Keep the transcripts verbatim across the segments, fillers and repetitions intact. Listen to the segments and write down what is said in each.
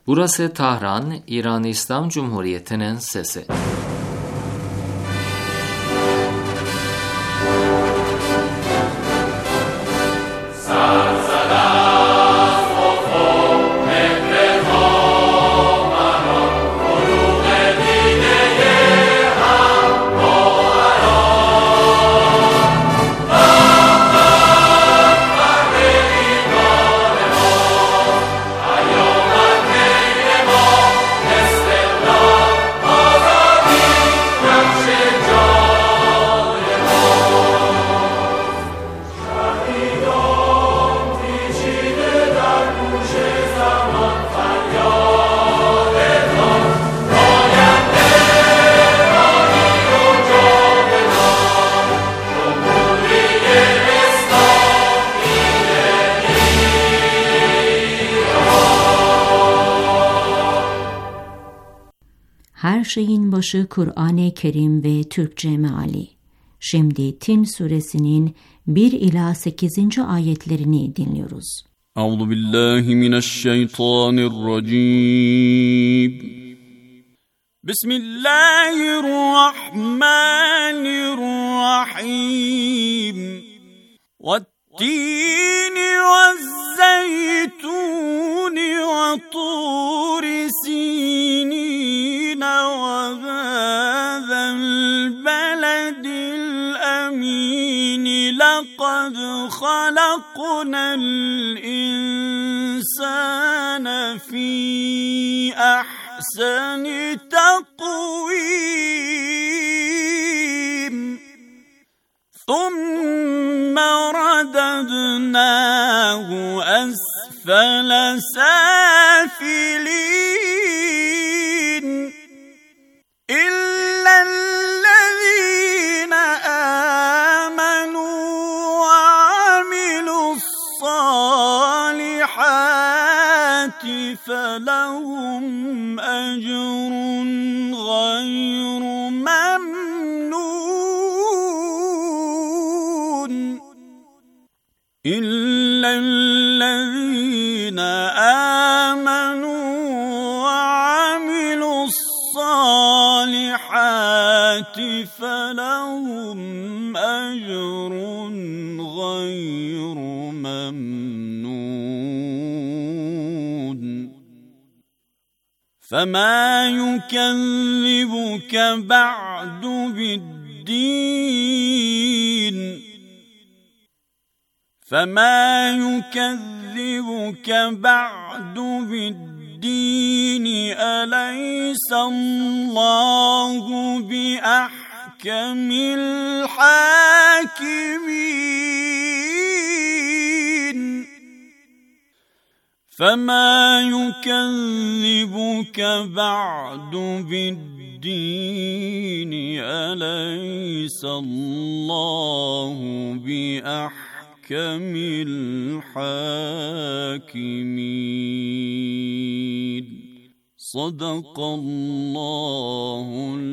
Burası Tahran, İran İslam Cumhuriyeti'nin sesi. Her şeyin başı Kur'an-ı Kerim ve Türkçe meali. Şimdi Tin suresinin bir ila sekizinci ayetlerini dinliyoruz. Euzu billahi mineşşeytanirracim. Bismillahirrahmanirrahim. Ve't-tini ve'z-zeytuni ve turi sinin وهذا البلد الأمين لقد خلقنا الإنسان في أحسن تقويم ثم رددناه أسفل سافلين إلا الذين آمنوا وعملوا الصالحات فلهم أجر غير ممنون إلا الذين آمنوا وعملوا الصالحات فلهم أجر غير ممنون فما يكذبك بعد بالدين فما يكذبك بعد بالدين أليس الله بأحكم الحاكمين فما يكذبك بعد بالدين أليس الله بأحكم الحاكمين صدق الله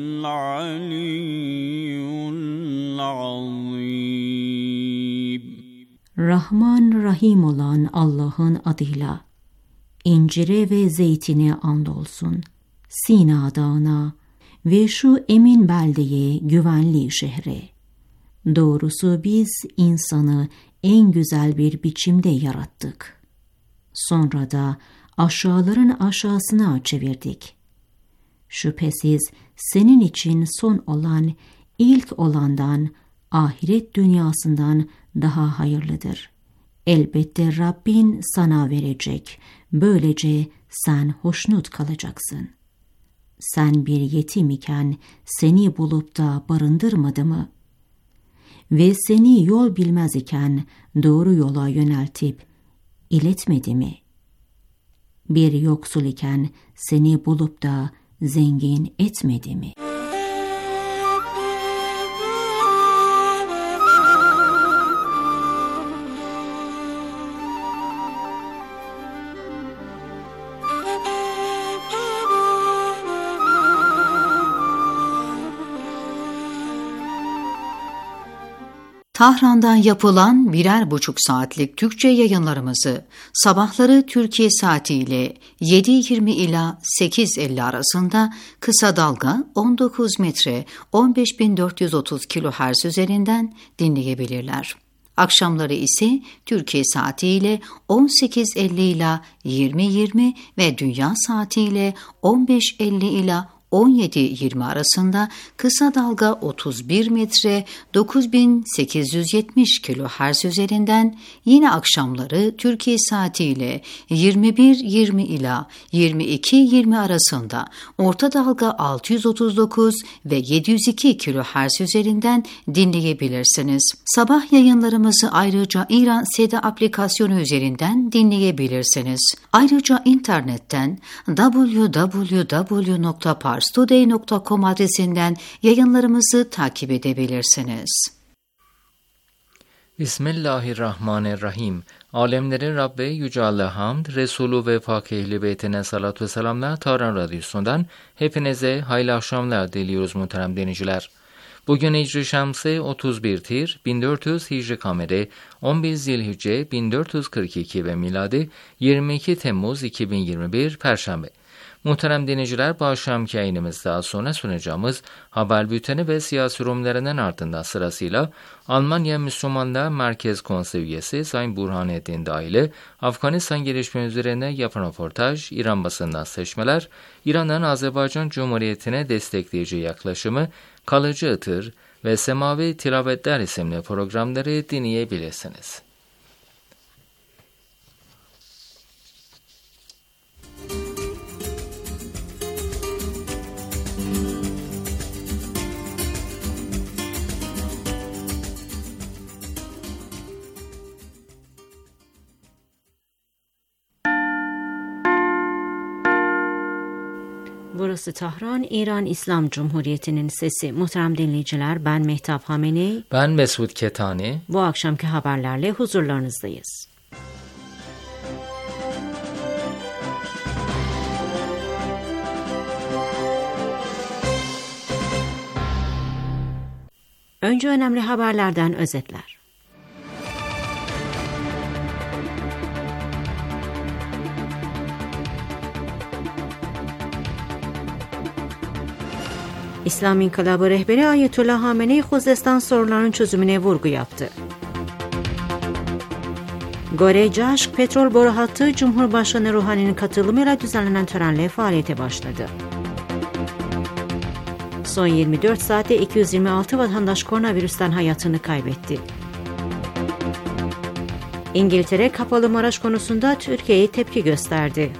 العلي العظيم. Rahman Rahim olan Allah'ın adıyla. İncire ve zeytine andolsun, Sina Dağı'na ve şu emin beldeye, güvenli şehre. Doğrusu biz insanı en güzel bir biçimde yarattık. Sonra da aşağıların aşağısına çevirdik. Şüphesiz senin için son olan, ilk olandan, ahiret dünyasından daha hayırlıdır. Elbette Rabbin sana verecek, böylece sen hoşnut kalacaksın. Sen bir yetim iken seni bulup da barındırmadı mı? Ve seni yol bilmez iken doğru yola yöneltip iletmedi mi? Bir yoksul iken seni bulup da zengin etmedi mi? Tahran'dan yapılan birer buçuk saatlik Türkçe yayınlarımızı sabahları Türkiye saatiyle yedi yirmi ila sekiz elli arasında kısa dalga on dokuz metre on beş bin dört yüz otuz kilohertz üzerinden dinleyebilirler. Akşamları ise Türkiye saatiyle on sekiz elli ila yirmi yirmi ve dünya saatiyle on beş elli ila on yedi yirmi arasında kısa dalga otuz bir metre dokuz bin sekiz yüz yetmiş kilohertz üzerinden, yine akşamları Türkiye saatiyle yirmi bir yirmi ila yirmi iki yirmi arasında orta dalga altı yüz otuz dokuz ve yedi yüz iki kilohertz üzerinden dinleyebilirsiniz. Sabah yayınlarımızı ayrıca İran Seda aplikasyonu üzerinden dinleyebilirsiniz. Ayrıca internetten double-u double-u double-u nokta parstoday nokta com adresinden yayınlarımızı takip edebilirsiniz. Bismillahirrahmanirrahim. Alemlerin Rabbi Yüce Allah'a hamd, Resulü ve Pak Ehl-i Beytine salat ve selamlar. Tahran Radyosu'ndan hepinize hayırlı akşamlar diliyoruz muhterem dinleyiciler. Bugün Hicri Şemsi otuz bir Tir bin dört yüz Hicri Kameri on bir Zilhicce bin dört yüz kırk iki ve miladi yirmi iki Temmuz iki bin yirmi bir Perşembe. Muhterem dinleyiciler, bu akşamki yayınımızda sonra sunacağımız haber bülteni ve siyasi yorumlarının ardından sırasıyla Almanya Müslümanlar Merkez Konseyi üyesi Sayın Burhanettin Dahili, Afganistan gelişme üzerine yapan röportaj, İran basından seçmeler, İran'ın Azerbaycan Cumhuriyeti'ne destekleyici yaklaşımı, kalıcı ıtır ve Semavi Tilavetler isimli programları dinleyebilirsiniz. Burası Tahran, İran İslam Cumhuriyeti'nin sesi. Muhterem dinleyiciler, ben Mehtap Hamenei. Ben Mesut Ketani. Bu akşamki haberlerle huzurlarınızdayız. Önce önemli haberlerden özetler. İslam İnkılabı rehberi Ayetullah Hamenei, Khuzestan sorunlarının çözümüne vurgu yaptı. Gore-Caşk petrol boru hattı Cumhurbaşkanı Ruhani'nin katılımıyla düzenlenen törenle faaliyete başladı. Son yirmi dört saatte iki yüz yirmi altı vatandaş koronavirüsten hayatını kaybetti. İngiltere Kapalı Maraş konusunda Türkiye'ye tepki gösterdi.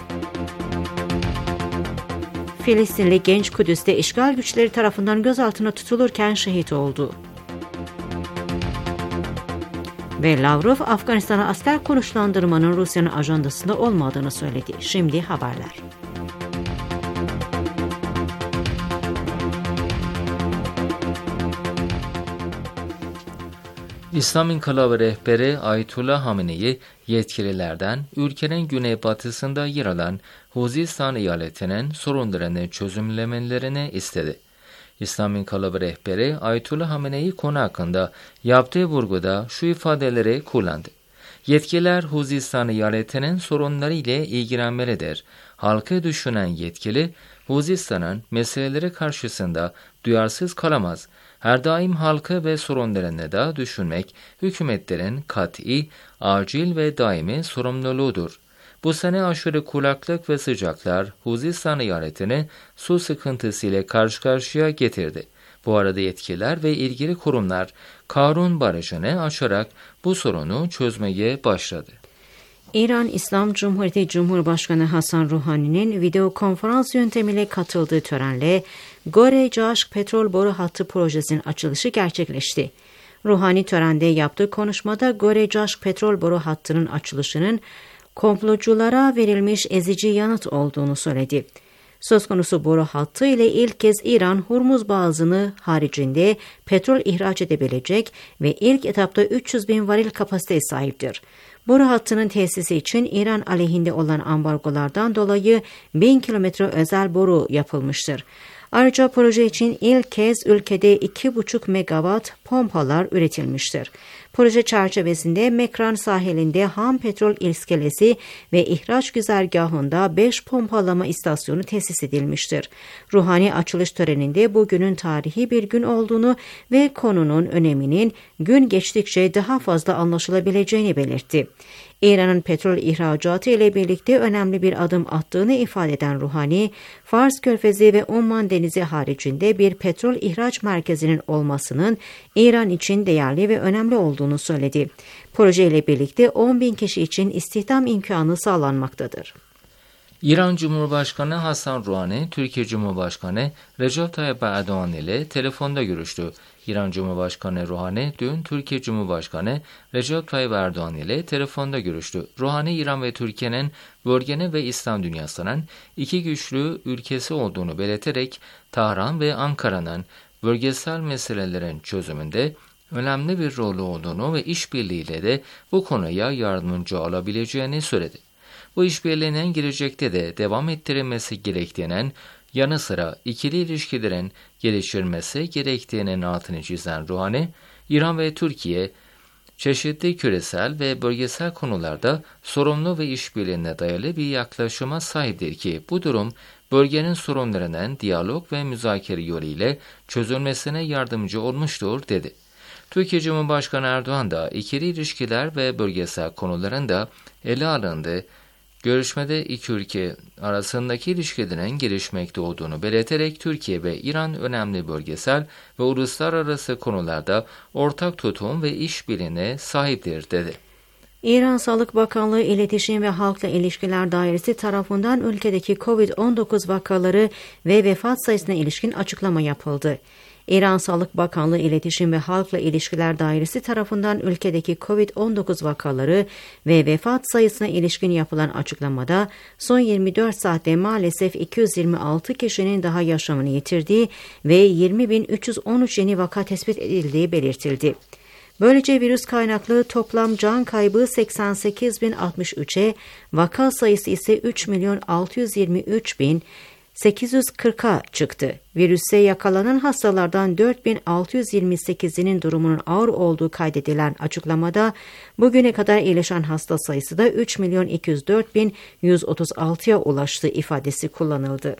Filistinli genç Kudüs'te işgal güçleri tarafından gözaltına tutulurken şehit oldu. Ve Lavrov, Afganistan'a asker konuşlandırmanın Rusya'nın ajandasında olmadığını söyledi. Şimdi haberler. İslam İnkılabı rehberi Ayetullah Hamenei, yetkililerden ülkenin güneybatısında yer alan Huzistan eyaletinin sorunlarını çözümlemelerini istedi. İslam İnkılabı rehberi Ayetullah Hamenei konu hakkında yaptığı vurguda şu ifadeleri kullandı. Yetkililer Huzistan eyaletinin sorunları ile ilgilenmelidir. Halkı düşünen yetkili, Huzistan'ın meseleleri karşısında duyarsız kalamaz. Her daim halkı ve sorunlarını da düşünmek, hükümetlerin kat'i, acil ve daimi sorumluluğudur. Bu sene aşırı kuraklık ve sıcaklar Huzistan eyaletini su sıkıntısı ile karşı karşıya getirdi. Bu arada yetkililer ve ilgili kurumlar Karun Barajı'nı aşarak bu sorunu çözmeye başladı. İran İslam Cumhuriyeti Cumhurbaşkanı Hasan Ruhani'nin video konferans yöntemiyle katıldığı törenle Gore-Caşk petrol boru hattı projesinin açılışı gerçekleşti. Ruhani törende yaptığı konuşmada Gore-Caşk petrol boru hattının açılışının komploculara verilmiş ezici yanıt olduğunu söyledi. Söz konusu boru hattı ile ilk kez İran, Hurmuz Boğazı'nı haricinde petrol ihraç edebilecek ve ilk etapta üç yüz bin varil kapasiteye sahiptir. Boru hattının tesisi için İran aleyhinde olan ambargolardan dolayı bin kilometre özel boru yapılmıştır. Ayrıca proje için ilk kez ülkede iki buçuk megawatt pompalar üretilmiştir. Proje çerçevesinde Mekran sahilinde ham petrol iskelesi ve ihraç güzergahında beş pompalama istasyonu tesis edilmiştir. Ruhani açılış töreninde bugünün tarihi bir gün olduğunu ve konunun öneminin gün geçtikçe daha fazla anlaşılabileceğini belirtti. İran'ın petrol ihracatı ile birlikte önemli bir adım attığını ifade eden Ruhani, Fars Körfezi ve Umman Denizi haricinde bir petrol ihraç merkezinin olmasının İran için değerli ve önemli olduğunu söyledi. Proje ile birlikte on bin kişi için istihdam imkanı sağlanmaktadır. İran Cumhurbaşkanı Hasan Ruhani, Türkiye Cumhurbaşkanı Recep Tayyip Erdoğan ile telefonda görüştü. İran Cumhurbaşkanı Ruhani dün Türkiye Cumhurbaşkanı Recep Tayyip Erdoğan ile telefonda görüştü. Ruhani, İran ve Türkiye'nin bölgenin ve İslam dünyasının iki güçlü ülkesi olduğunu belirterek Tahran ve Ankara'nın bölgesel meselelerin çözümünde önemli bir rolü olduğunu ve işbirliğiyle de bu konuya yardımcı olabileceğini söyledi. Bu işbirliğinin gelecekte de devam ettirilmesi gerektiğinin yanı sıra ikili ilişkilerin geliştirilmesi gerektiğinin altını çizen Ruhani, İran ve Türkiye çeşitli küresel ve bölgesel konularda sorumlu ve işbirliğine dayalı bir yaklaşıma sahiptir ki bu durum bölgenin sorunlarının diyalog ve müzakere yoluyla çözülmesine yardımcı olmuştur dedi. Türkiye Cumhurbaşkanı Erdoğan da ikili ilişkiler ve bölgesel konularında ele alındı. Görüşmede iki ülke arasındaki ilişkilerin gelişmekte olduğunu belirterek Türkiye ve İran önemli bölgesel ve uluslararası konularda ortak tutum ve işbirliğine sahiptir dedi. İran Sağlık Bakanlığı İletişim ve Halkla İlişkiler Dairesi tarafından ülkedeki kovid on dokuz vakaları ve vefat sayısına ilişkin açıklama yapıldı. İran Sağlık Bakanlığı İletişim ve Halkla İlişkiler Dairesi tarafından ülkedeki kovid on dokuz vakaları ve vefat sayısına ilişkin yapılan açıklamada son yirmi dört saatte maalesef iki yüz yirmi altı kişinin daha yaşamını yitirdiği ve yirmi bin üç yüz on üç yeni vaka tespit edildiği belirtildi. Böylece virüs kaynaklı toplam can kaybı seksen sekiz bin altmış üçe, vaka sayısı ise üç milyon altı yüz yirmi üç bin sekiz yüz kırka çıktı. Virüse yakalanan hastalardan dört bin altı yüz yirmi sekizinin durumunun ağır olduğu kaydedilen açıklamada bugüne kadar iyileşen hasta sayısı da üç milyon iki yüz dört bin yüz otuz altıya ulaştığı ifadesi kullanıldı.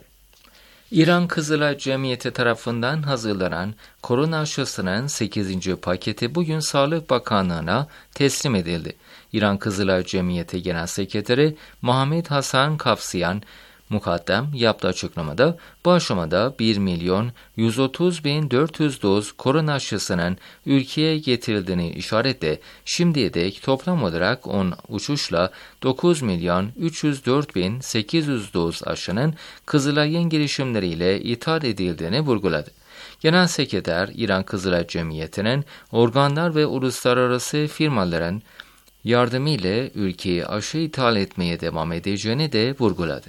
İran Kızılay Cemiyeti tarafından hazırlanan korona aşısının sekizinci paketi bugün Sağlık Bakanlığı'na teslim edildi. İran Kızılay Cemiyeti Genel Sekreteri Muhammed Hasan Kafsiyan Mukaddem yaptığı açıklamada bu aşamada bir milyon yüz otuz bin dört yüz doz korona aşısının ülkeye getirildiğini işaretle şimdiye dek toplam olarak on uçuşla dokuz milyon üç yüz dört bin sekiz yüz doz aşının Kızılay'ın girişimleriyle ithal edildiğini vurguladı. Genel Sekreter İran Kızılay Cemiyeti'nin organlar ve uluslararası firmaların yardımıyla ülkeye aşı ithal etmeye devam edeceğini de vurguladı.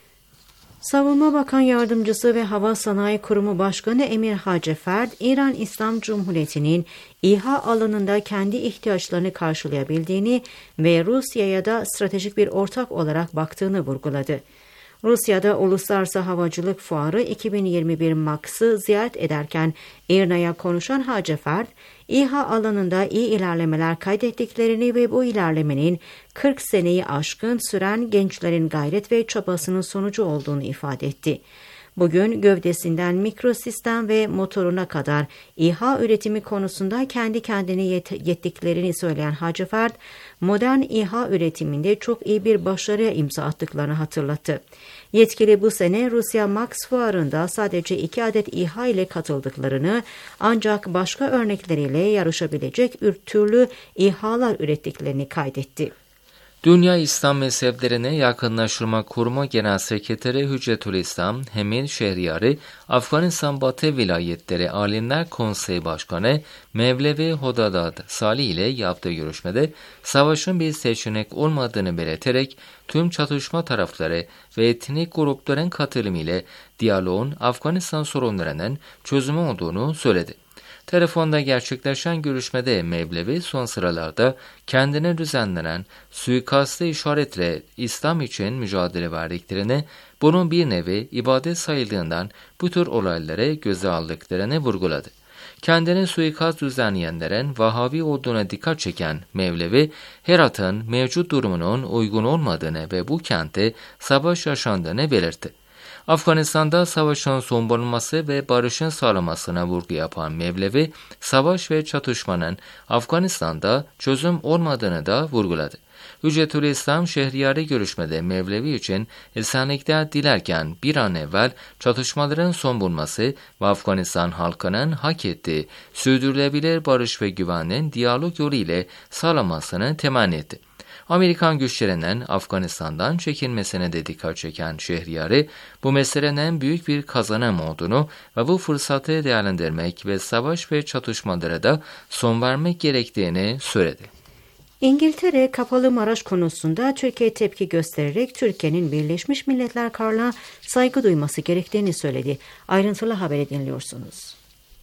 Savunma Bakan Yardımcısı ve Hava Sanayi Kurumu Başkanı Emir Haceferd, İran İslam Cumhuriyeti'nin İHA alanında kendi ihtiyaçlarını karşılayabildiğini ve Rusya'ya da stratejik bir ortak olarak baktığını vurguladı. Rusya'da Uluslararası Havacılık Fuarı iki bin yirmi bir Max'ı ziyaret ederken İRNA'ya konuşan Haceferd, İHA alanında iyi ilerlemeler kaydettiklerini ve bu ilerlemenin kırk seneyi aşkın süren gençlerin gayret ve çabasının sonucu olduğunu ifade etti. Bugün gövdesinden mikrosistem ve motoruna kadar İHA üretimi konusunda kendi kendine yet- yettiklerini söyleyen Haceferd, modern İHA üretiminde çok iyi bir başarıya imza attıklarını hatırlattı. Yetkili bu sene Rusya Max Fuarı'nda sadece iki adet İHA ile katıldıklarını, ancak başka örnekleriyle yarışabilecek türlü İHA'lar ürettiklerini kaydetti. Dünya İslam Mezheplerine Yakınlaştırma Kurumu Genel Sekreteri Hüccetülislam Hemil Şehriyari, Afganistan Batı Vilayetleri Alimler Konseyi Başkanı Mevlevi Hodadad Salih ile yaptığı görüşmede savaşın bir seçenek olmadığını belirterek tüm çatışma tarafları ve etnik grupların katılımıyla diyaloğun Afganistan sorunlarının çözümü olduğunu söyledi. Telefonda gerçekleşen görüşmede Mevlevi son sıralarda kendine düzenlenen suikastı işaretle İslam için mücadele verdiklerini, bunun bir nevi ibadet sayıldığından bu tür olaylara göze aldıklarını vurguladı. Kendine suikast düzenleyenlerin Vahabi olduğuna dikkat çeken Mevlevi, Herat'ın mevcut durumunun uygun olmadığını ve bu kentte savaş yaşandığını belirtti. Afganistan'da savaşın son bulunması ve barışın sağlanmasına vurgu yapan Mevlevi, savaş ve çatışmanın Afganistan'da çözüm olmadığını da vurguladı. Hüccetül İslam Şehriyari görüşmede Mevlevi için esenlikler dilerken bir an evvel çatışmaların son bulması ve Afganistan halkının hak ettiği sürdürülebilir barış ve güvenin diyalog yolu ile sağlanmasını temenni etti. Amerikan güçlerinin Afganistan'dan çekilmesine de dikkat çeken Şehriyari, bu meselenin büyük bir kazanım olduğunu ve bu fırsatı değerlendirmek ve savaş ve çatışmalara da son vermek gerektiğini söyledi. İngiltere, Kapalı Maraş konusunda Türkiye tepki göstererek Türkiye'nin Birleşmiş Milletler kararına saygı duyması gerektiğini söyledi. Ayrıntılı haberi dinliyorsunuz.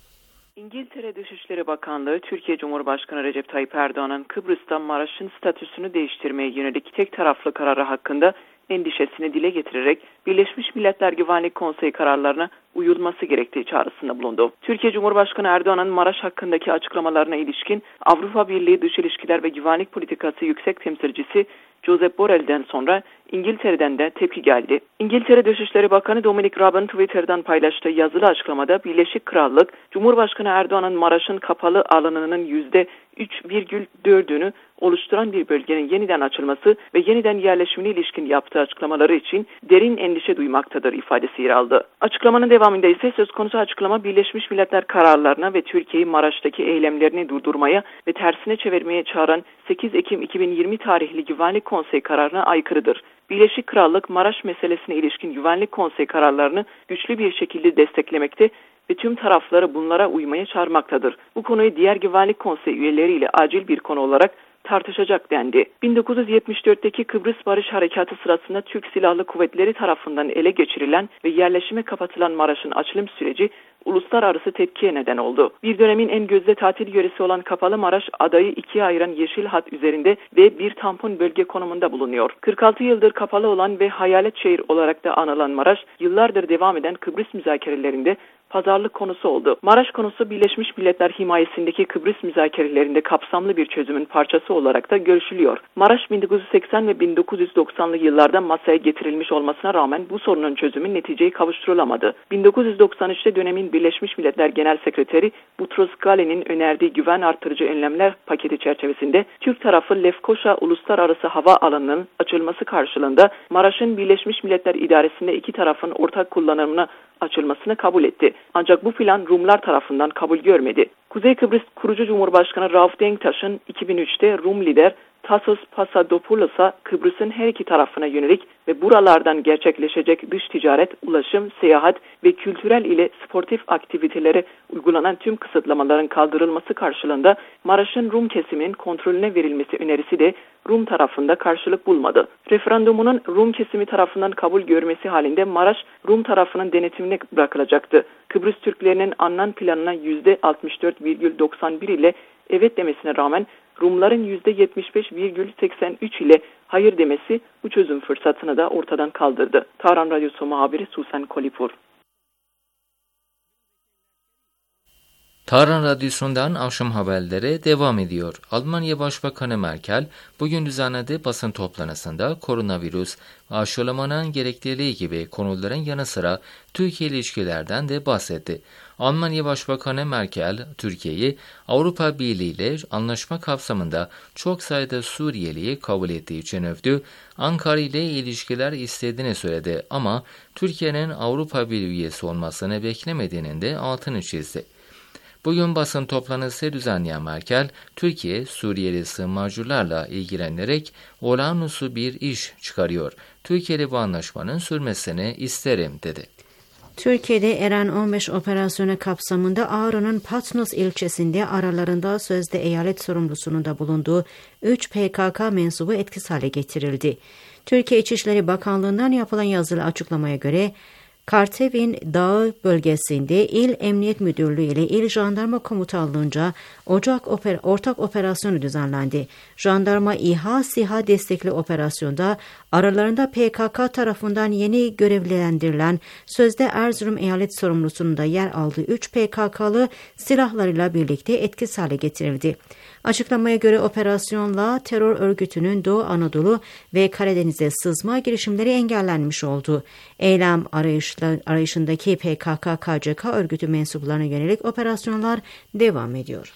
İngiltere Dışişleri Bakanlığı, Türkiye Cumhurbaşkanı Recep Tayyip Erdoğan'ın Kıbrıs'ta Maraş'ın statüsünü değiştirmeye yönelik tek taraflı kararı hakkında endişesini dile getirerek Birleşmiş Milletler Güvenlik Konseyi kararlarına uyulması gerektiği çağrısında bulundu. Türkiye Cumhurbaşkanı Erdoğan'ın Maraş hakkındaki açıklamalarına ilişkin Avrupa Birliği Dış İlişkiler ve Güvenlik Politikası Yüksek Temsilcisi Josep Borrell'den sonra İngiltere'den de tepki geldi. İngiltere Dışişleri Bakanı Dominic Raab'ın Twitter'dan paylaştığı yazılı açıklamada Birleşik Krallık, Cumhurbaşkanı Erdoğan'ın Maraş'ın kapalı alanının yüzde üç virgül dördünü oluşturan bir bölgenin yeniden açılması ve yeniden yerleşimine ilişkin yaptığı açıklamaları için derin endişe duymaktadır ifadesi yer aldı. Açıklamanın devamında ise söz konusu açıklama Birleşmiş Milletler kararlarına ve Türkiye'yi Maraş'taki eylemlerini durdurmaya ve tersine çevirmeye çağıran sekiz Ekim iki bin yirmi tarihli Güvenlik Konseyi kararına aykırıdır. Birleşik Krallık, Maraş meselesine ilişkin Güvenlik Konseyi kararlarını güçlü bir şekilde desteklemekte ve tüm tarafları bunlara uymaya çağırmaktadır. Bu konuyu diğer Güvenlik Konseyi üyeleriyle acil bir konu olarak tartışacak dendi. bin dokuz yüz yetmiş dörtteki Kıbrıs Barış Harekatı sırasında Türk Silahlı Kuvvetleri tarafından ele geçirilen ve yerleşime kapatılan Maraş'ın açılım süreci uluslararası tepkiye neden oldu. Bir dönemin en gözde tatil yöresi olan Kapalı Maraş, adayı ikiye ayıran yeşil hat üzerinde ve bir tampon bölge konumunda bulunuyor. kırk altı yıldır kapalı olan ve hayalet şehir olarak da anılan Maraş, yıllardır devam eden Kıbrıs müzakerelerinde pazarlık konusu oldu. Maraş konusu Birleşmiş Milletler himayesindeki Kıbrıs müzakerelerinde kapsamlı bir çözümün parçası olarak da görüşülüyor. Maraş bin dokuz yüz seksen ve bin dokuz yüz doksanlı yıllarda masaya getirilmiş olmasına rağmen bu sorunun çözümü neticeyi kavuşturulamadı. bin dokuz yüz doksan üçte dönemin Birleşmiş Milletler Genel Sekreteri Boutros Ghali'nin önerdiği güven artırıcı önlemler paketi çerçevesinde Türk tarafı Lefkoşa Uluslararası Hava Alanı'nın açılması karşılığında Maraş'ın Birleşmiş Milletler İdaresi'nde iki tarafın ortak kullanımına açılmasını kabul etti. Ancak bu plan Rumlar tarafından kabul görmedi. Kuzey Kıbrıs kurucu Cumhurbaşkanı Rauf Denktaş'ın iki bin üçte Rum lider Tasos Pasadopoulos'a Kıbrıs'ın her iki tarafına yönelik ve buralardan gerçekleşecek dış ticaret, ulaşım, seyahat ve kültürel ile sportif aktivitelere uygulanan tüm kısıtlamaların kaldırılması karşılığında Maraş'ın Rum kesiminin kontrolüne verilmesi önerisi de Rum tarafında karşılık bulmadı. Referandumunun Rum kesimi tarafından kabul görmesi halinde Maraş, Rum tarafının denetimine bırakılacaktı. Kıbrıs Türklerinin Annan planına yüzde altmış dört virgül doksan bir ile evet demesine rağmen Rumların yüzde yetmiş beş virgül seksen üç ile hayır demesi bu çözüm fırsatını da ortadan kaldırdı. Tahran Radyosu muhabiri Susan Kolipur. Tahran Radyosu'ndan akşam haberleri devam ediyor. Almanya Başbakanı Merkel bugün düzenlediği basın toplantısında koronavirüs ve aşılamanın gerekliliği gibi konuların yanı sıra Türkiye ilişkilerden de bahsetti. Almanya Başbakanı Merkel, Türkiye'yi Avrupa Birliği ile anlaşma kapsamında çok sayıda Suriyeliyi kabul ettiği için övdü. Ankara ile ilişkiler istediğini söyledi ama Türkiye'nin Avrupa Birliği üyesi olmasını beklemediğinin de altını çizdi. Bugün basın toplantısı düzenleyen Merkel, Türkiye, Suriyeli sığınmacılarla ilgilenerek olağanüstü bir iş çıkarıyor. Türkiye'li bu anlaşmanın sürmesini isterim, dedi. Türkiye'de Eren on beş operasyonu kapsamında Ağrı'nın Patnos ilçesinde aralarında sözde eyalet sorumlusunun da bulunduğu üç P K K mensubu etkisiz hale getirildi. Türkiye İçişleri Bakanlığı'ndan yapılan yazılı açıklamaya göre Kartevin Dağı bölgesinde İl Emniyet Müdürlüğü ile İl Jandarma Komutanlığı'nca Ocak oper, ortak operasyonu düzenlendi. Jandarma İHA SİHA destekli operasyonda aralarında P K K tarafından yeni görevlendirilen sözde Erzurum Eyalet Sorumlusu'nun da yer aldığı üç P K K'lı silahlarıyla birlikte etkisiz hale getirildi. Açıklamaya göre operasyonla terör örgütünün Doğu Anadolu ve Karadeniz'e sızma girişimleri engellenmiş oldu. Eylem arayışla, arayışındaki P K K K C K örgütü mensuplarına yönelik operasyonlar devam ediyor.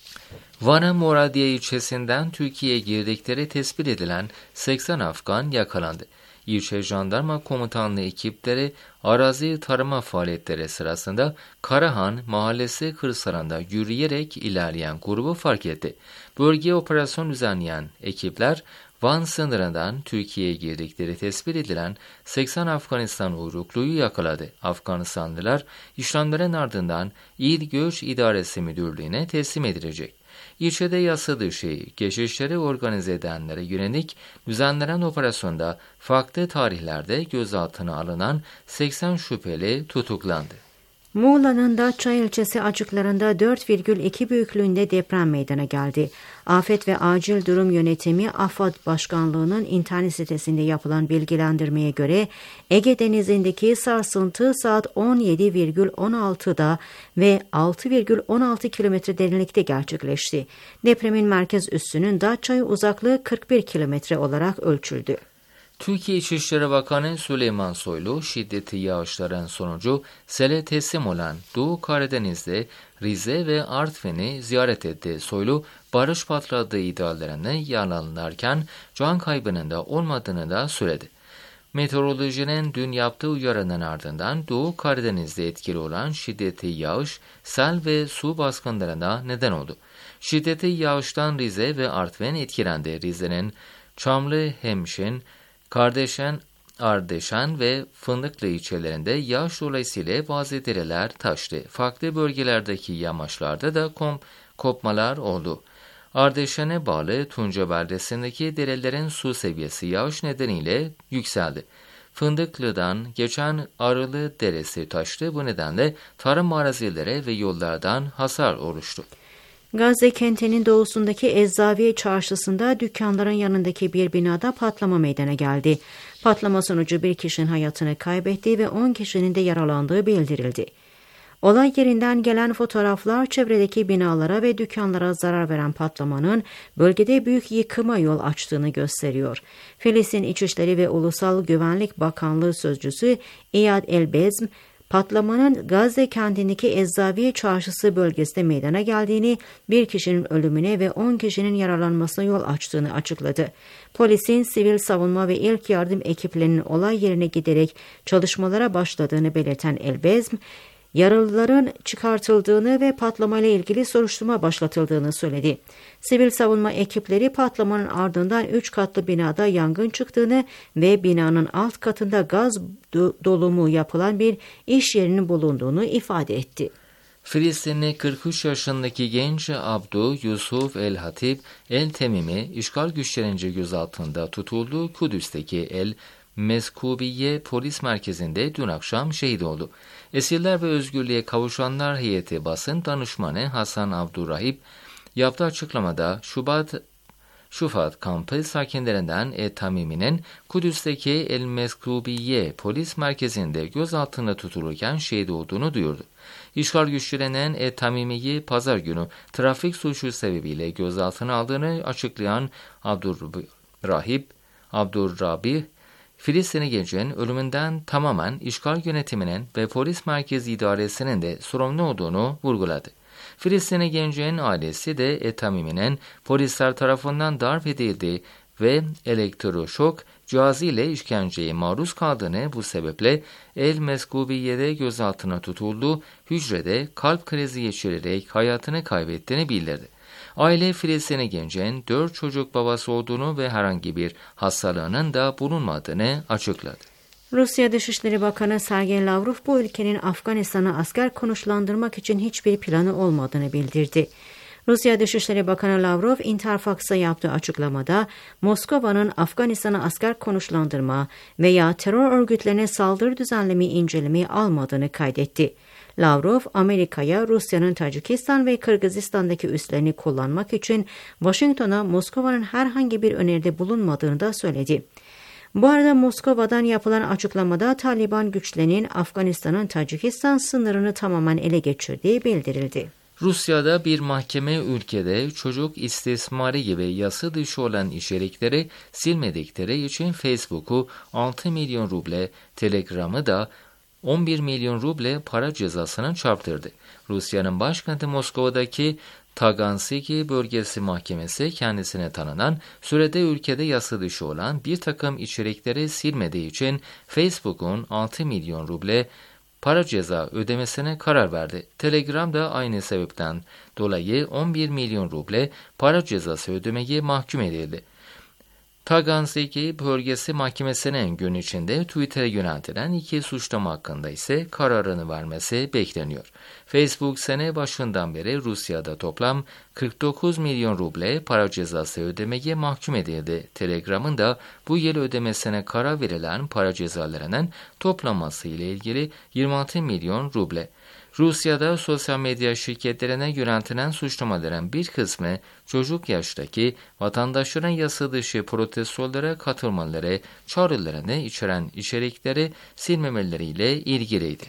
Van'a Moradiye ilçesinden Türkiye'ye girdikleri tespit edilen seksen Afgan yakalandı. İlçe Jandarma Komutanlığı ekipleri arazi tarama faaliyetleri sırasında Karahan Mahallesi kırsalında yürüyerek ilerleyen grubu fark etti. Bölgeye operasyon düzenleyen ekipler Van sınırından Türkiye'ye girdikleri tespit edilen seksen Afganistan uyrukluyu yakaladı. Afganistanlılar işlemlerin ardından İl Göç İdaresi Müdürlüğü'ne teslim edilecek. İlçede yasa dışı geçişleri organize edenlere yönelik düzenlenen operasyonda farklı tarihlerde gözaltına alınan seksen şüpheli tutuklandı. Muğla'nın Datça ilçesi açıklarında dört virgül iki büyüklüğünde deprem meydana geldi. Afet ve Acil Durum Yönetimi AFAD Başkanlığı'nın internet sitesinde yapılan bilgilendirmeye göre Ege Denizi'ndeki sarsıntı saat on yedi virgül on altıda ve altı virgül on altı kilometre derinlikte gerçekleşti. Depremin merkez üssünün Datça'ya uzaklığı kırk bir kilometre olarak ölçüldü. Türkiye İçişleri Bakanı Süleyman Soylu, şiddetli yağışların sonucu sele teslim olan Doğu Karadeniz'de Rize ve Artvin'i ziyaret etti. Soylu, barış patladığı iddialarını yalanlarken can kaybının da olmadığını da söyledi. Meteorolojinin dün yaptığı uyarının ardından Doğu Karadeniz'de etkili olan şiddetli yağış, sel ve su baskınlarına neden oldu. Şiddetli yağıştan Rize ve Artvin etkilendi. Rize'nin Çamlıhemşin, Kardeşen, Ardeşen ve Fındıklı ilçelerinde yağış dolayısıyla bazı dereler taştı. Farklı bölgelerdeki yamaçlarda da kom, kopmalar oldu. Ardeşen'e bağlı Tunca beldesindeki derelerin su seviyesi yağış nedeniyle yükseldi. Fındıklı'dan geçen Arılı Deresi taştı. Bu nedenle tarım arazilere ve yollardan hasar oluştu. Gazze kentinin doğusundaki Ezzaviye çarşısında dükkanların yanındaki bir binada patlama meydana geldi. Patlama sonucu bir kişinin hayatını kaybettiği ve on kişinin de yaralandığı bildirildi. Olay yerinden gelen fotoğraflar çevredeki binalara ve dükkanlara zarar veren patlamanın bölgede büyük yıkıma yol açtığını gösteriyor. Filistin İçişleri ve Ulusal Güvenlik Bakanlığı Sözcüsü İyad El-Bezm, patlamanın Gazze kentindeki Ezzaviye çarşısı bölgesinde meydana geldiğini, bir kişinin ölümüne ve on kişinin yaralanmasına yol açtığını açıkladı. Polisin sivil savunma ve ilk yardım ekiplerinin olay yerine giderek çalışmalara başladığını belirten El-Bezm, yaralıların çıkartıldığını ve patlamayla ilgili soruşturma başlatıldığını söyledi. Sivil savunma ekipleri patlamanın ardından üç katlı binada yangın çıktığını ve binanın alt katında gaz dolumu yapılan bir iş yerinin bulunduğunu ifade etti. Filistinli kırk üç yaşındaki genç Abdu Yusuf El-Hatib El-Temimi işgal güçlerince gözaltında tutulduğu Kudüs'teki El Meskubiye polis merkezinde dün akşam şehit oldu. Esirler ve özgürlüğe kavuşanlar heyeti basın danışmanı Hasan Abdurrahip yaptığı açıklamada Şubat Şufat kampı sakinlerinden Et-Tamimi'nin Kudüs'teki El Meskubiye polis merkezinde gözaltında tutulurken şehit olduğunu duyurdu. İşgal güçlerinin Et-Tamimi'yi pazar günü trafik suçu sebebiyle gözaltına aldığını açıklayan Abdurrahip, Abdurrabi, Filistinli gencin ölümünden tamamen işgal yönetiminin ve polis merkezi idaresinin de sorumlu olduğunu vurguladı. Filistinli gencin ailesi de Et-Tamimi'nin polisler tarafından darp edildiği ve elektroşok cihazı ile işkenceye maruz kaldığını, bu sebeple El Meskubiye'de gözaltına tutulduğu hücrede kalp krizi geçirerek hayatını kaybettiğini bildirdi. Aile Filistinli gencin dört çocuk babası olduğunu ve herhangi bir hastalığının da bulunmadığını açıkladı. Rusya Dışişleri Bakanı Sergey Lavrov bu ülkenin Afganistan'a asker konuşlandırmak için hiçbir planı olmadığını bildirdi. Rusya Dışişleri Bakanı Lavrov, Interfax'a yaptığı açıklamada Moskova'nın Afganistan'a asker konuşlandırma veya terör örgütlerine saldırı düzenlemeyi incelemeye almadığını kaydetti. Lavrov, Amerika'ya Rusya'nın Tacikistan ve Kırgızistan'daki üslerini kullanmak için Washington'a Moskova'nın herhangi bir öneride bulunmadığını da söyledi. Bu arada Moskova'dan yapılan açıklamada Taliban güçlerinin Afganistan'ın Tacikistan sınırını tamamen ele geçirdiği bildirildi. Rusya'da bir mahkeme ülkede çocuk istismarı gibi yasa dışı olan içerikleri silmedikleri için Facebook'u altı milyon ruble, Telegram'ı da on bir milyon ruble para cezasına çarptırdı. Rusya'nın başkenti Moskova'daki Tagansiki Bölgesi Mahkemesi kendisine tanınan sürede ülkede yasa dışı olan bir takım içerikleri silmediği için Facebook'un altı milyon ruble para ceza ödemesine karar verdi. Telegram da aynı sebepten dolayı on bir milyon ruble para cezası ödemeye mahkum edildi. Tagansiki Bölgesi Mahkemesi'nin gün içinde Twitter'e yöneltilen iki suçlama hakkında ise kararını vermesi bekleniyor. Facebook sene başından beri Rusya'da toplam kırk dokuz milyon ruble para cezası ödemeye mahkum edildi. Telegram'ın da bu yıl ödemesine karar verilen para cezalarının toplanması ile ilgili yirmi altı milyon ruble. Rusya'da sosyal medya şirketlerine yöneltilen suçlamaların bir kısmı çocuk yaştaki vatandaşların yasa dışı protestolara katılmaları çağrılarını içeren içerikleri silmemeleriyle ilgiliydi.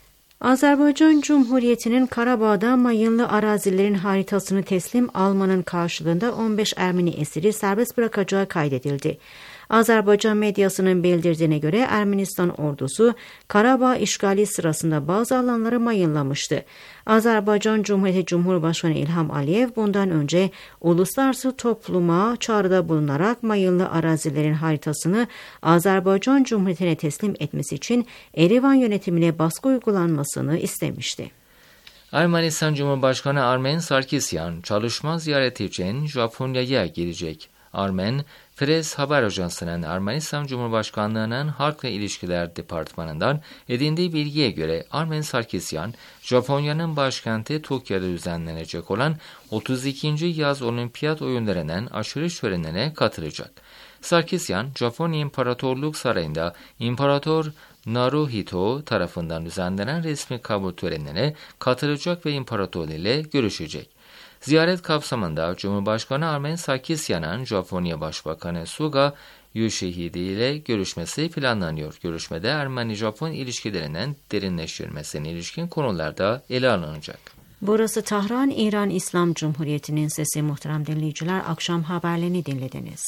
Azerbaycan Cumhuriyeti'nin Karabağ'da mayınlı arazilerin haritasını teslim almanın karşılığında on beş Ermeni esiri serbest bırakacağı kaydedildi. Azerbaycan medyasının bildirdiğine göre Ermenistan ordusu Karabağ işgali sırasında bazı alanları mayınlamıştı. Azerbaycan Cumhuriyeti Cumhurbaşkanı İlham Aliyev bundan önce uluslararası topluma çağrıda bulunarak mayınlı arazilerin haritasını Azerbaycan Cumhuriyeti'ne teslim etmesi için Erivan yönetimine baskı uygulanmasını istemişti. Ermenistan Cumhurbaşkanı Armen Sarkisyan çalışma ziyareti için Japonya'ya gidecek. Armen, Press Haber Ajansı'nın Ermenistan Cumhurbaşkanlığı'nın Halkla İlişkiler Departmanı'ndan edindiği bilgiye göre Armen Sarkisyan, Japonya'nın başkenti Tokyo'da düzenlenecek olan otuz ikinci Yaz Olimpiyat Oyunları'nın açılış törenine katılacak. Sarkisyan, Japonya İmparatorluk Sarayı'nda İmparator Naruhito tarafından düzenlenen resmi kabul törenine katılacak ve imparator ile görüşecek. Ziyaret kapsamında Cumhurbaşkanı Armen Sarkisyan'ın Japonya Başbakanı Suga Yoshihide ile görüşmesi planlanıyor. Görüşmede Ermeni-Japon ilişkilerinin derinleştirilmesine ilişkin konularda ele alınacak. Burası Tahran, İran İslam Cumhuriyeti'nin sesi. Muhterem dinleyiciler, akşam haberlerini dinlediniz.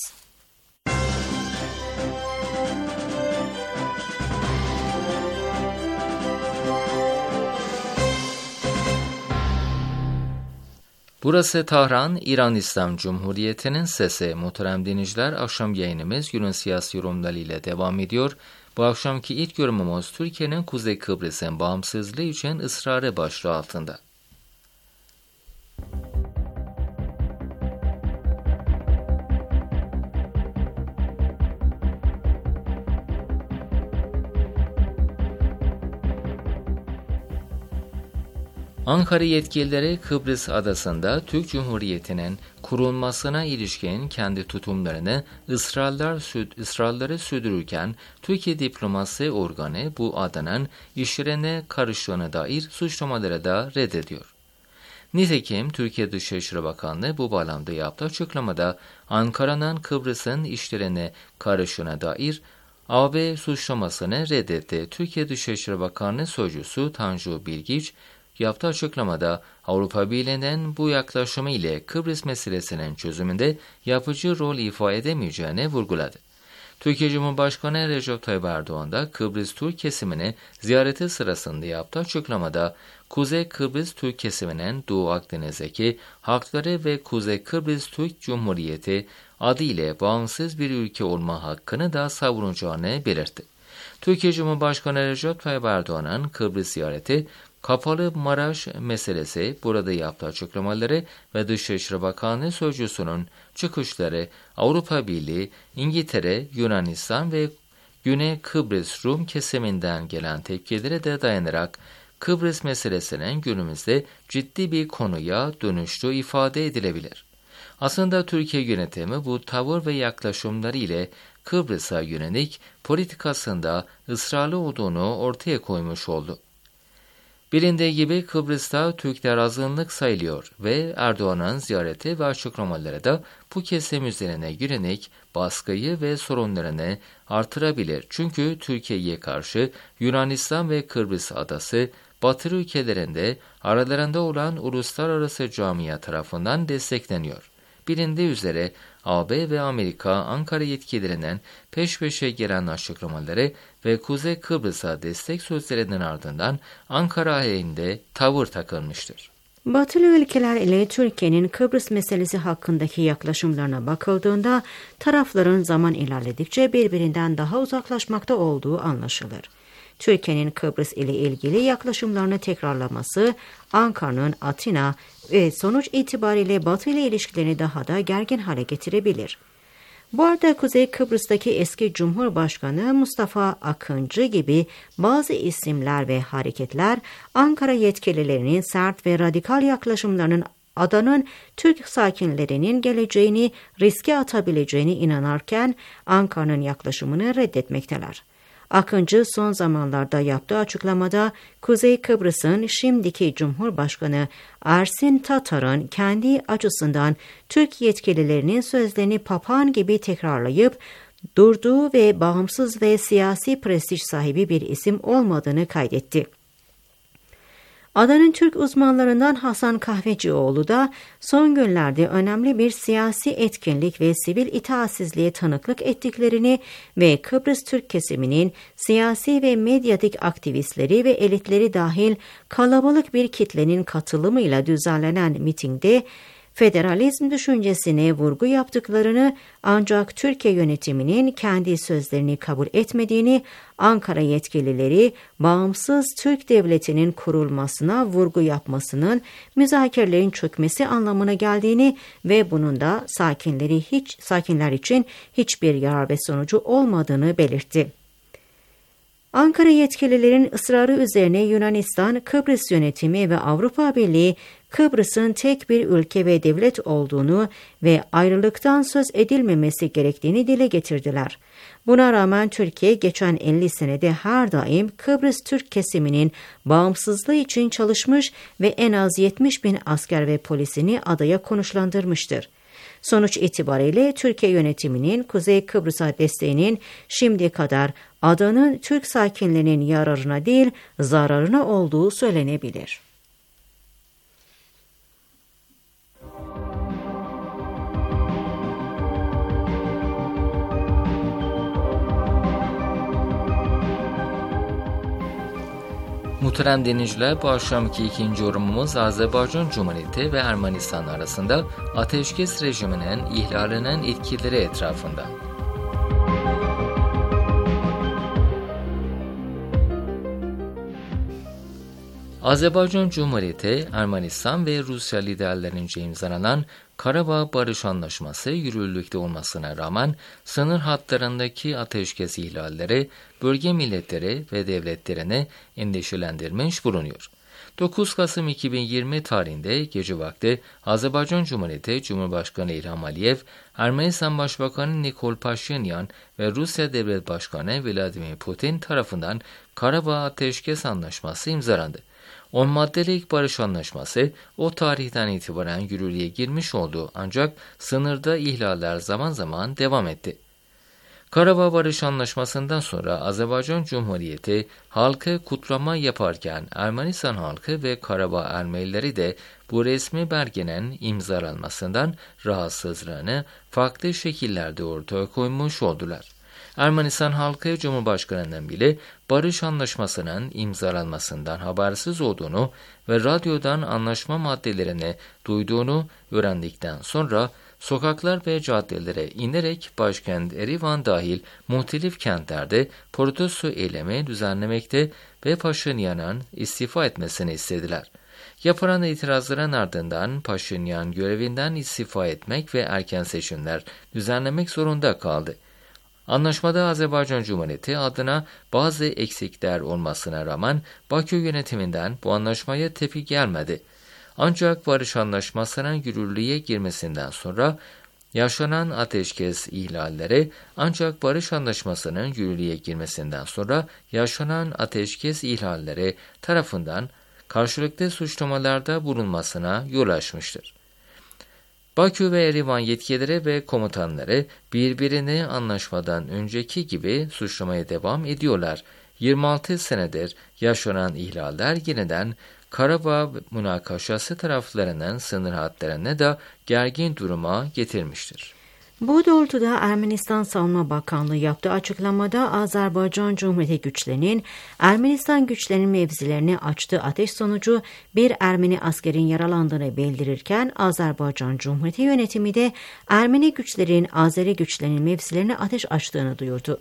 Burası Tahran, İran İslam Cumhuriyeti'nin sesi. Muhterem dinleyiciler, akşam yayınımız günün siyasi yorumları ile devam ediyor. Bu akşamki ilk yorumumuz Türkiye'nin Kuzey Kıbrıs'ın bağımsızlığı için ısrarı başlığı altında. Ankara yetkilileri Kıbrıs Adası'nda Türk Cumhuriyeti'nin kurulmasına ilişkin kendi tutumlarını ısrarlar, ısrarları sürdürürken Türkiye Diplomasi Organı bu adanın işlerine karıştığına dair suçlamaları da reddediyor. Nitekim Türkiye Dışişleri Bakanlığı bu bağlamda yaptığı açıklamada Ankara'nın Kıbrıs'ın işlerine karıştığına dair A B suçlamasını reddetti. Türkiye Dışişleri Bakanlığı Sözcüsü Tanju Bilgiç yaptığı açıklamada Avrupa Birliği'nin bu yaklaşımı ile Kıbrıs meselesinin çözümünde yapıcı rol ifa edemeyeceğini vurguladı. Türkiye Cumhurbaşkanı Recep Tayyip Erdoğan da Kıbrıs Türk kesimini ziyareti sırasında yaptığı açıklamada Kuzey Kıbrıs Türk kesiminin Doğu Akdeniz'deki hakları ve Kuzey Kıbrıs Türk Cumhuriyeti adı ile bağımsız bir ülke olma hakkını da savunacağını belirtti. Türkiye Cumhurbaşkanı Recep Tayyip Erdoğan'ın Kıbrıs ziyareti Kapalı Maraş meselesi, burada yaptığı açıklamaları ve Dışişleri Bakanlığı Sözcüsü'nün çıkışları Avrupa Birliği, İngiltere, Yunanistan ve Güney Kıbrıs Rum kesiminden gelen tepkilere de dayanarak Kıbrıs meselesinin günümüzde ciddi bir konuya dönüştüğü ifade edilebilir. Aslında Türkiye yönetimi bu tavır ve yaklaşımları ile Kıbrıs'a yönelik politikasında ısrarlı olduğunu ortaya koymuş oldu. Bilindiği gibi Kıbrıs'ta Türkler azınlık sayılıyor ve Erdoğan'ın ziyareti ve açıklamaları da bu kesim üzerine yönelik baskıyı ve sorunlarını artırabilir. Çünkü Türkiye'ye karşı Yunanistan ve Kıbrıs adası Batı ülkelerinde aralarında olan uluslararası camia tarafından destekleniyor. Bilindiği üzere A B ve Amerika Ankara yetkililerinden peş peşe gelen açıklamaları ve Kuzey Kıbrıs'a destek sözlerinin ardından Ankara aleyhinde tavır takılmıştır. Batılı ülkeler ile Türkiye'nin Kıbrıs meselesi hakkındaki yaklaşımlarına bakıldığında tarafların zaman ilerledikçe birbirinden daha uzaklaşmakta olduğu anlaşılır. Türkiye'nin Kıbrıs ile ilgili yaklaşımlarını tekrarlaması, Ankara'nın Atina ve sonuç itibariyle Batı ile ilişkilerini daha da gergin hale getirebilir. Bu arada Kuzey Kıbrıs'taki eski Cumhurbaşkanı Mustafa Akıncı gibi bazı isimler ve hareketler Ankara yetkililerinin sert ve radikal yaklaşımlarının adanın Türk sakinlerinin geleceğini riske atabileceğini inanırken Ankara'nın yaklaşımını reddetmekteler. Akıncı son zamanlarda yaptığı açıklamada Kuzey Kıbrıs'ın şimdiki Cumhurbaşkanı Ersin Tatar'ın kendi açısından Türk yetkililerinin sözlerini papağan gibi tekrarlayıp durduğu ve bağımsız ve siyasi prestij sahibi bir isim olmadığını kaydetti. Adanın Türk uzmanlarından Hasan Kahvecioğlu da son günlerde önemli bir siyasi etkinlik ve sivil itaatsizliğe tanıklık ettiklerini ve Kıbrıs Türk kesiminin siyasi ve medyatik aktivistleri ve elitleri dahil kalabalık bir kitlenin katılımıyla düzenlenen mitingde federalizm düşüncesine vurgu yaptıklarını ancak Türkiye yönetiminin kendi sözlerini kabul etmediğini, Ankara yetkilileri bağımsız Türk devletinin kurulmasına vurgu yapmasının müzakerelerin çökmesi anlamına geldiğini ve bunun da sakinleri hiç sakinler için hiçbir yarar ve sonucu olmadığını belirtti. Ankara yetkililerin ısrarı üzerine Yunanistan, Kıbrıs yönetimi ve Avrupa Birliği Kıbrıs'ın tek bir ülke ve devlet olduğunu ve ayrılıktan söz edilmemesi gerektiğini dile getirdiler. Buna rağmen Türkiye geçen elli senede her daim Kıbrıs Türk kesiminin bağımsızlığı için çalışmış ve en az yetmiş bin asker ve polisini adaya konuşlandırmıştır. Sonuç itibariyle Türkiye yönetiminin Kuzey Kıbrıs'a desteğinin şimdiye kadar adanın Türk sakinlerinin yararına değil zararına olduğu söylenebilir. Muhterem dinleyiciler, bu akşamki ikinci yorumumuz Azerbaycan Cumhuriyeti ve Ermenistan arasında ateşkes rejiminin ihlalinin etkileri etrafında. Azerbaycan Cumhuriyeti, Ermenistan ve Rusya liderlerince imzalanan Karabağ Barış Anlaşması yürürlükte olmasına rağmen sınır hatlarındaki ateşkes ihlalleri bölge milletleri ve devletlerini endişelendirmiş bulunuyor. dokuz Kasım iki bin yirmi tarihinde gece vakti Azerbaycan Cumhuriyeti Cumhurbaşkanı İlham Aliyev, Ermenistan Başbakanı Nikol Paşinyan ve Rusya Devlet Başkanı Vladimir Putin tarafından Karabağ Ateşkes Anlaşması imzalandı. on maddelik barış anlaşması o tarihten itibaren yürürlüğe girmiş oldu ancak sınırda ihlaller zaman zaman devam etti. Karabağ Barış Anlaşması'ndan sonra Azerbaycan Cumhuriyeti halkı kutlama yaparken Ermenistan halkı ve Karabağ Ermenileri de bu resmi belgenin imzalanmasından rahatsızlığını farklı şekillerde ortaya koymuş oldular. Ermenistan halkı Cumhurbaşkanı'nın bile barış anlaşmasının imzalanmasından habersiz olduğunu ve radyodan anlaşma maddelerini duyduğunu öğrendikten sonra sokaklar ve caddelere inerek başkent Erivan dahil muhtelif kentlerde protesto eylemi düzenlemekte ve Paşinyan'ın istifa etmesini istediler. Yapılan itirazların ardından Paşinyan görevinden istifa etmek ve erken seçimler düzenlemek zorunda kaldı. Anlaşmada Azerbaycan Cumhuriyeti adına bazı eksikler olmasına rağmen Bakü yönetiminden bu anlaşmaya tepki gelmedi. Ancak barış anlaşmasının yürürlüğe girmesinden sonra yaşanan ateşkes ihlalleri ancak barış anlaşmasının yürürlüğe girmesinden sonra yaşanan ateşkes ihlalleri tarafından karşılıklı suçlamalarda bulunmasına yol açmıştır. Bakü ve Erivan yetkilileri ve komutanları birbirini anlaşmadan önceki gibi suçlamaya devam ediyorlar. yirmi altı senedir yaşanan ihlaller yeniden Karabağ münakaşası taraflarının sınır hatlarını da gergin duruma getirmiştir. Bu doğrultuda Ermenistan Savunma Bakanlığı yaptığı açıklamada Azerbaycan Cumhuriyeti güçlerinin Ermenistan güçlerinin mevzilerini açtığı ateş sonucu bir Ermeni askerin yaralandığını bildirirken Azerbaycan Cumhuriyeti yönetimi de Ermeni güçlerin Azeri güçlerinin mevzilerine ateş açtığını duyurdu.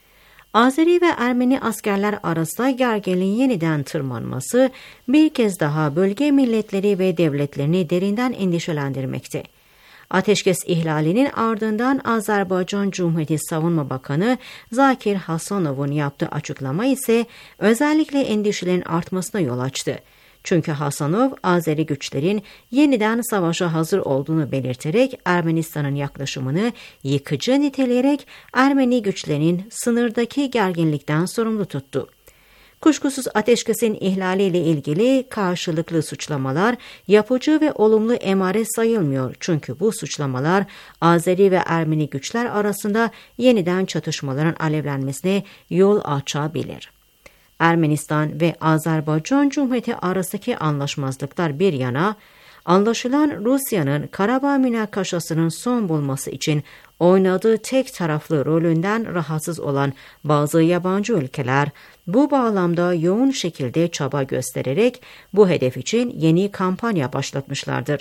Azeri ve Ermeni askerler arasında gerginliğin yeniden tırmanması bir kez daha bölge milletleri ve devletlerini derinden endişelendirmekte. Ateşkes ihlalinin ardından Azerbaycan Cumhuriyeti Savunma Bakanı Zakir Hasanov'un yaptığı açıklama ise özellikle endişelerin artmasına yol açtı. Çünkü Hasanov, Azeri güçlerin yeniden savaşa hazır olduğunu belirterek Ermenistan'ın yaklaşımını yıkıcı niteleyerek Ermeni güçlerinin sınırdaki gerginlikten sorumlu tuttu. Kuşkusuz ateşkesin ihlaliyle ilgili karşılıklı suçlamalar yapıcı ve olumlu emare sayılmıyor. Çünkü bu suçlamalar Azeri ve Ermeni güçler arasında yeniden çatışmaların alevlenmesine yol açabilir. Ermenistan ve Azerbaycan Cumhuriyeti arasındaki anlaşmazlıklar bir yana, anlaşılan Rusya'nın Karabağ münakaşasının son bulması için oynadığı tek taraflı rolünden rahatsız olan bazı yabancı ülkeler bu bağlamda yoğun şekilde çaba göstererek bu hedef için yeni kampanya başlatmışlardır.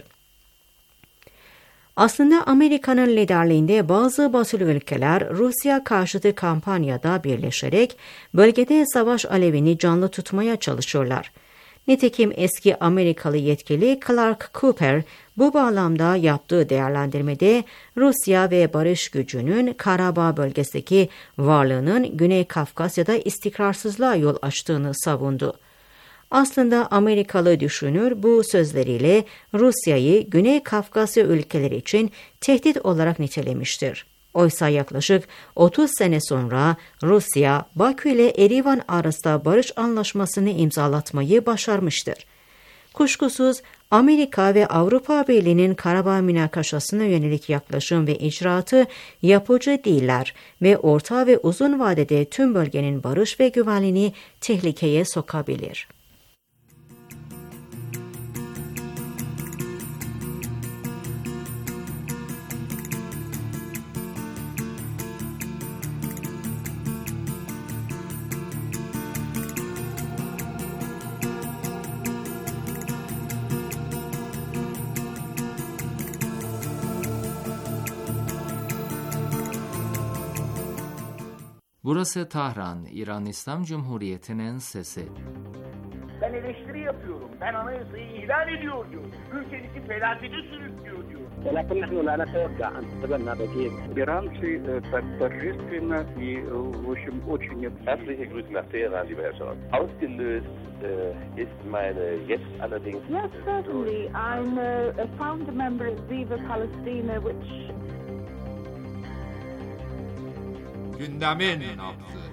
Aslında Amerika'nın liderliğinde bazı batılı ülkeler Rusya karşıtı kampanyada birleşerek bölgede savaş alevini canlı tutmaya çalışıyorlar. Nitekim eski Amerikalı yetkili Clark Cooper bu bağlamda yaptığı değerlendirmede Rusya ve barış gücünün Karabağ bölgesindeki varlığının Güney Kafkasya'da istikrarsızlığa yol açtığını savundu. Aslında Amerikalı düşünür bu sözleriyle Rusya'yı Güney Kafkasya ülkeleri için tehdit olarak nitelemiştir. Oysa yaklaşık otuz sene sonra Rusya, Bakü ile Erivan arasında barış anlaşmasını imzalatmayı başarmıştır. Kuşkusuz Amerika ve Avrupa Birliği'nin Karabağ münakaşasına yönelik yaklaşım ve icraatı yapıcı değiller ve orta ve uzun vadede tüm bölgenin barış ve güvenliğini tehlikeye sokabilir. Burası Tahran, İran İslam Cumhuriyeti'nin sesi. Ben eleştiri yapıyorum. Ben anayasayı ihlal ediyor diyor. Ülkenizi felakete sürüklüyor diyor. ولكن نحن لا نتوقع أن تتبنى بديل. Иранцы так торжественно и, в общем, очень... Herzliche Grüße nach Teheran, lieber Herr Scholz. Ausgelöst äh, ist meine jetzt allerdings... Yes, certainly. I'm a, a founder member of Viva Palestina, which... Gündemin nabzı.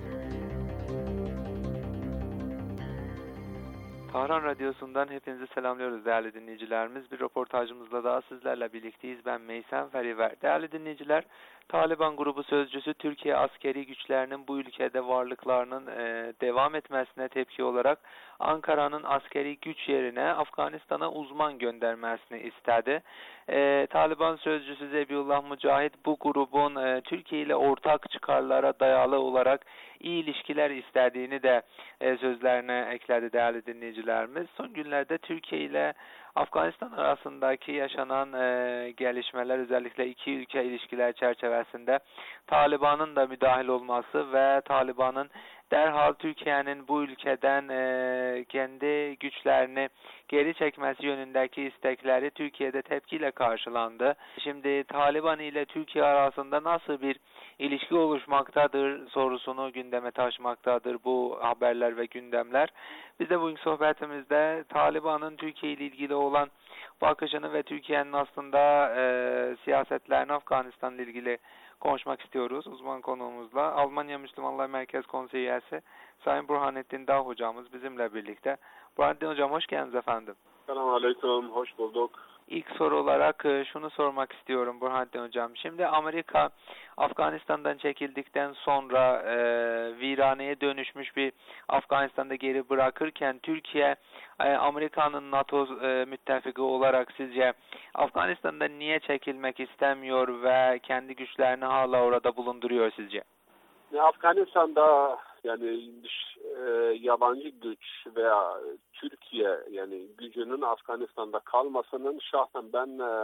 Tahran Radyosu'ndan hepinizi selamlıyoruz değerli dinleyicilerimiz. Bir röportajımızla daha sizlerle birlikteyiz. Ben Meysem Feriver. Değerli dinleyiciler, Taliban grubu sözcüsü Türkiye askeri güçlerinin bu ülkede varlıklarının e, devam etmesine tepki olarak Ankara'nın askeri güç yerine Afganistan'a uzman göndermesini istedi. E, Taliban sözcüsü Zebiullah Mücahit bu grubun e, Türkiye ile ortak çıkarlara dayalı olarak iyi ilişkiler istediğini de e, sözlerine ekledi değerli dinleyicilerimiz. Son günlerde Türkiye ile Afganistan arasındaki yaşanan e, gelişmeler, özellikle iki ülke ilişkiler çerçevesinde Taliban'ın da müdahil olması ve Taliban'ın derhal Türkiye'nin bu ülkeden e, kendi güçlerini geri çekmesi yönündeki istekleri Türkiye'de tepkiyle karşılandı. Şimdi Taliban ile Türkiye arasında nasıl bir ilişki oluşmaktadır sorusunu gündeme taşımaktadır bu haberler ve gündemler. Biz de bugün sohbetimizde Taliban'ın Türkiye ile ilgili olan bakışını ve Türkiye'nin aslında e, siyasetlerini Afganistan ile ilgili konuşmak istiyoruz uzman konuğumuzla. Almanya Müslümanlar Merkez Konseyi üyesi Sayın Burhanettin Dağ hocamız bizimle birlikte. Burhanettin hocam hoş geldiniz efendim. Selamun Aleyküm, hoş bulduk. İlk soru olarak şunu sormak istiyorum Burhanettin hocam. Şimdi Amerika Afganistan'dan çekildikten sonra e, viraneye dönüşmüş bir Afganistan'da geri bırakırken Türkiye e, Amerika'nın NATO e, müttefiki olarak sizce Afganistan'da niye çekilmek istemiyor ve kendi güçlerini hala orada bulunduruyor sizce? Ya Afganistan'da yani e, yabancı güç veya Türkiye yani gücünün Afganistan'da kalmasının şahsen ben e,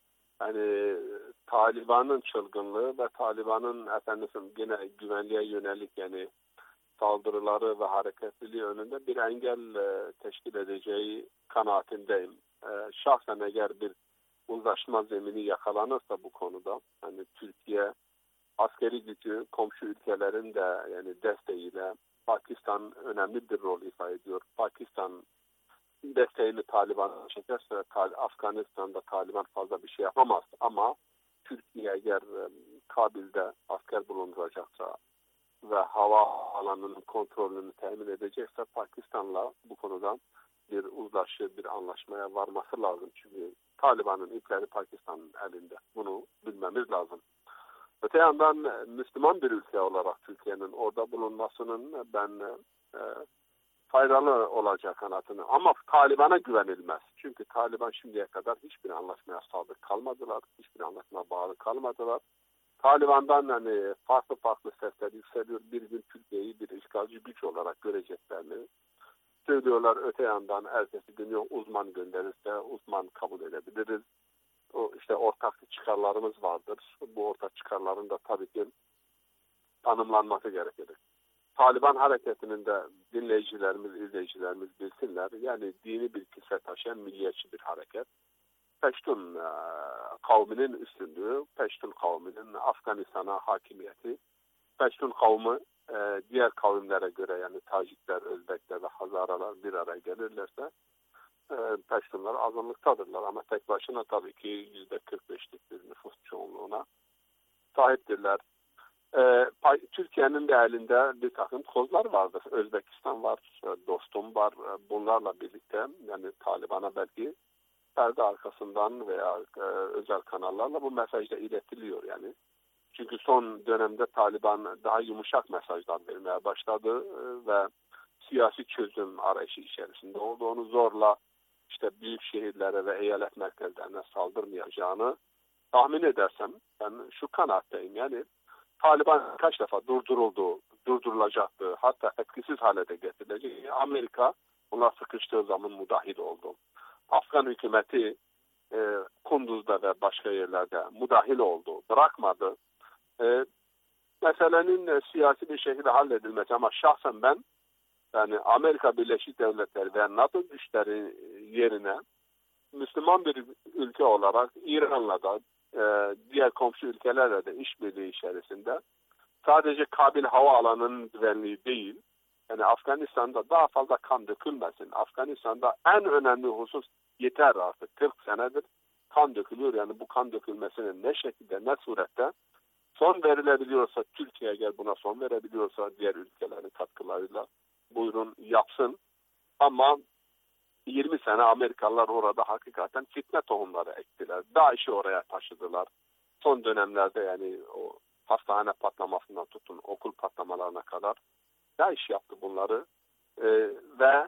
hani Taliban'ın çılgınlığı ve Taliban'ın efendim yine güvenliğe yönelik yani saldırıları ve hareketliliği önünde bir engel e, teşkil edeceği kanaatindeyim. E, şahsen eğer bir uzlaşma zemini yakalanırsa bu konuda hani Türkiye askeri gücü komşu ülkelerin de yani desteğiyle Pakistan önemli bir rol ifade ediyor. Pakistan desteğini Taliban'a çekerse Afganistan'da Taliban fazla bir şey yapamaz. Ama Türkiye eğer Kabil'de asker bulunduracaksa ve hava alanının kontrolünü temin edecekse Pakistan'la bu konuda bir uzlaşı, bir anlaşmaya varması lazım. Çünkü Taliban'ın ipleri Pakistan'ın elinde. Bunu bilmemiz lazım. Öte yandan Müslüman bir ülke olarak Türkiye'nin orada bulunmasının ben e, faydalı olacak kanatını. Ama Taliban'a güvenilmez. Çünkü Taliban şimdiye kadar hiçbir anlaşmaya sadık kalmadılar. Hiçbir anlaşmaya bağlı kalmadılar. Taliban'dan hani farklı farklı sesler yükseliyor. Bir gün Türkiye'yi bir işgalci güç olarak göreceklerini söylüyorlar. Öte yandan ertesi gün yok uzman gönderirse uzman kabul edebiliriz. O işte ortak çıkarlarımız vardır. Bu ortak çıkarların da tabii ki tanımlanması gerekir. Taliban hareketinin de dinleyicilerimiz, izleyicilerimiz bilsinler. Yani dini bir kise taşıyan milliyetçi bir hareket. Peştun e, kavminin üstünlüğü, Peştun kavminin Afganistan'a hakimiyeti, Peştun kavmi e, diğer kavimlere göre yani Tacikler, Özbekler ve Hazaralar bir araya gelirlerse Peştunlar azınlıktadırlar ama tek başına tabii ki yüzde kırk beşlik bir nüfus çoğunluğuna sahiptirler. Ee, Türkiye'nin de elinde bir takım kozlar vardır. Özbekistan var, Dostum var. Bunlarla birlikte yani Taliban'a belki perde arkasından veya e, özel kanallarla bu mesaj da iletiliyor yani. Çünkü son dönemde Taliban daha yumuşak mesajlar vermeye başladı e, ve siyasi çözüm arayışı içerisinde olduğunu zorla işte büyük şehirlere ve eyalet merkezlerine saldırmayacağını tahmin edersem ben şu kanaatteyim. Yani Taliban kaç defa durduruldu, durdurulacaktı, hatta etkisiz hale de getirilecek. Amerika ona sıkıştığı zaman müdahil oldu. Afgan hükümeti e, Kunduz'da ve başka yerlerde müdahil oldu, bırakmadı. E, meselenin e, siyasi bir şekilde halledilmesi ama şahsen ben yani Amerika Birleşik Devletleri ve NATO güçleri yerine Müslüman bir ülke olarak İran'la da e, diğer komşu ülkelerle de işbirliği içerisinde sadece Kabil hava alanının güvenliği değil, yani Afganistan'da daha fazla kan dökülmesin. Afganistan'da en önemli husus yeter artık. kırk senedir kan dökülüyor. Yani bu kan dökülmesinin ne şekilde, ne surette son verilebiliyorsa, Türkiye eğer buna son verebiliyorsa diğer ülkelerin katkılarıyla buyurun yapsın. Ama yirmi sene Amerikalılar orada hakikaten fitne tohumları ektiler. DAEŞ'i oraya taşıdılar. Son dönemlerde yani o hastane patlamasından tutun okul patlamalarına kadar DAEŞ yaptı bunları. Ee, ve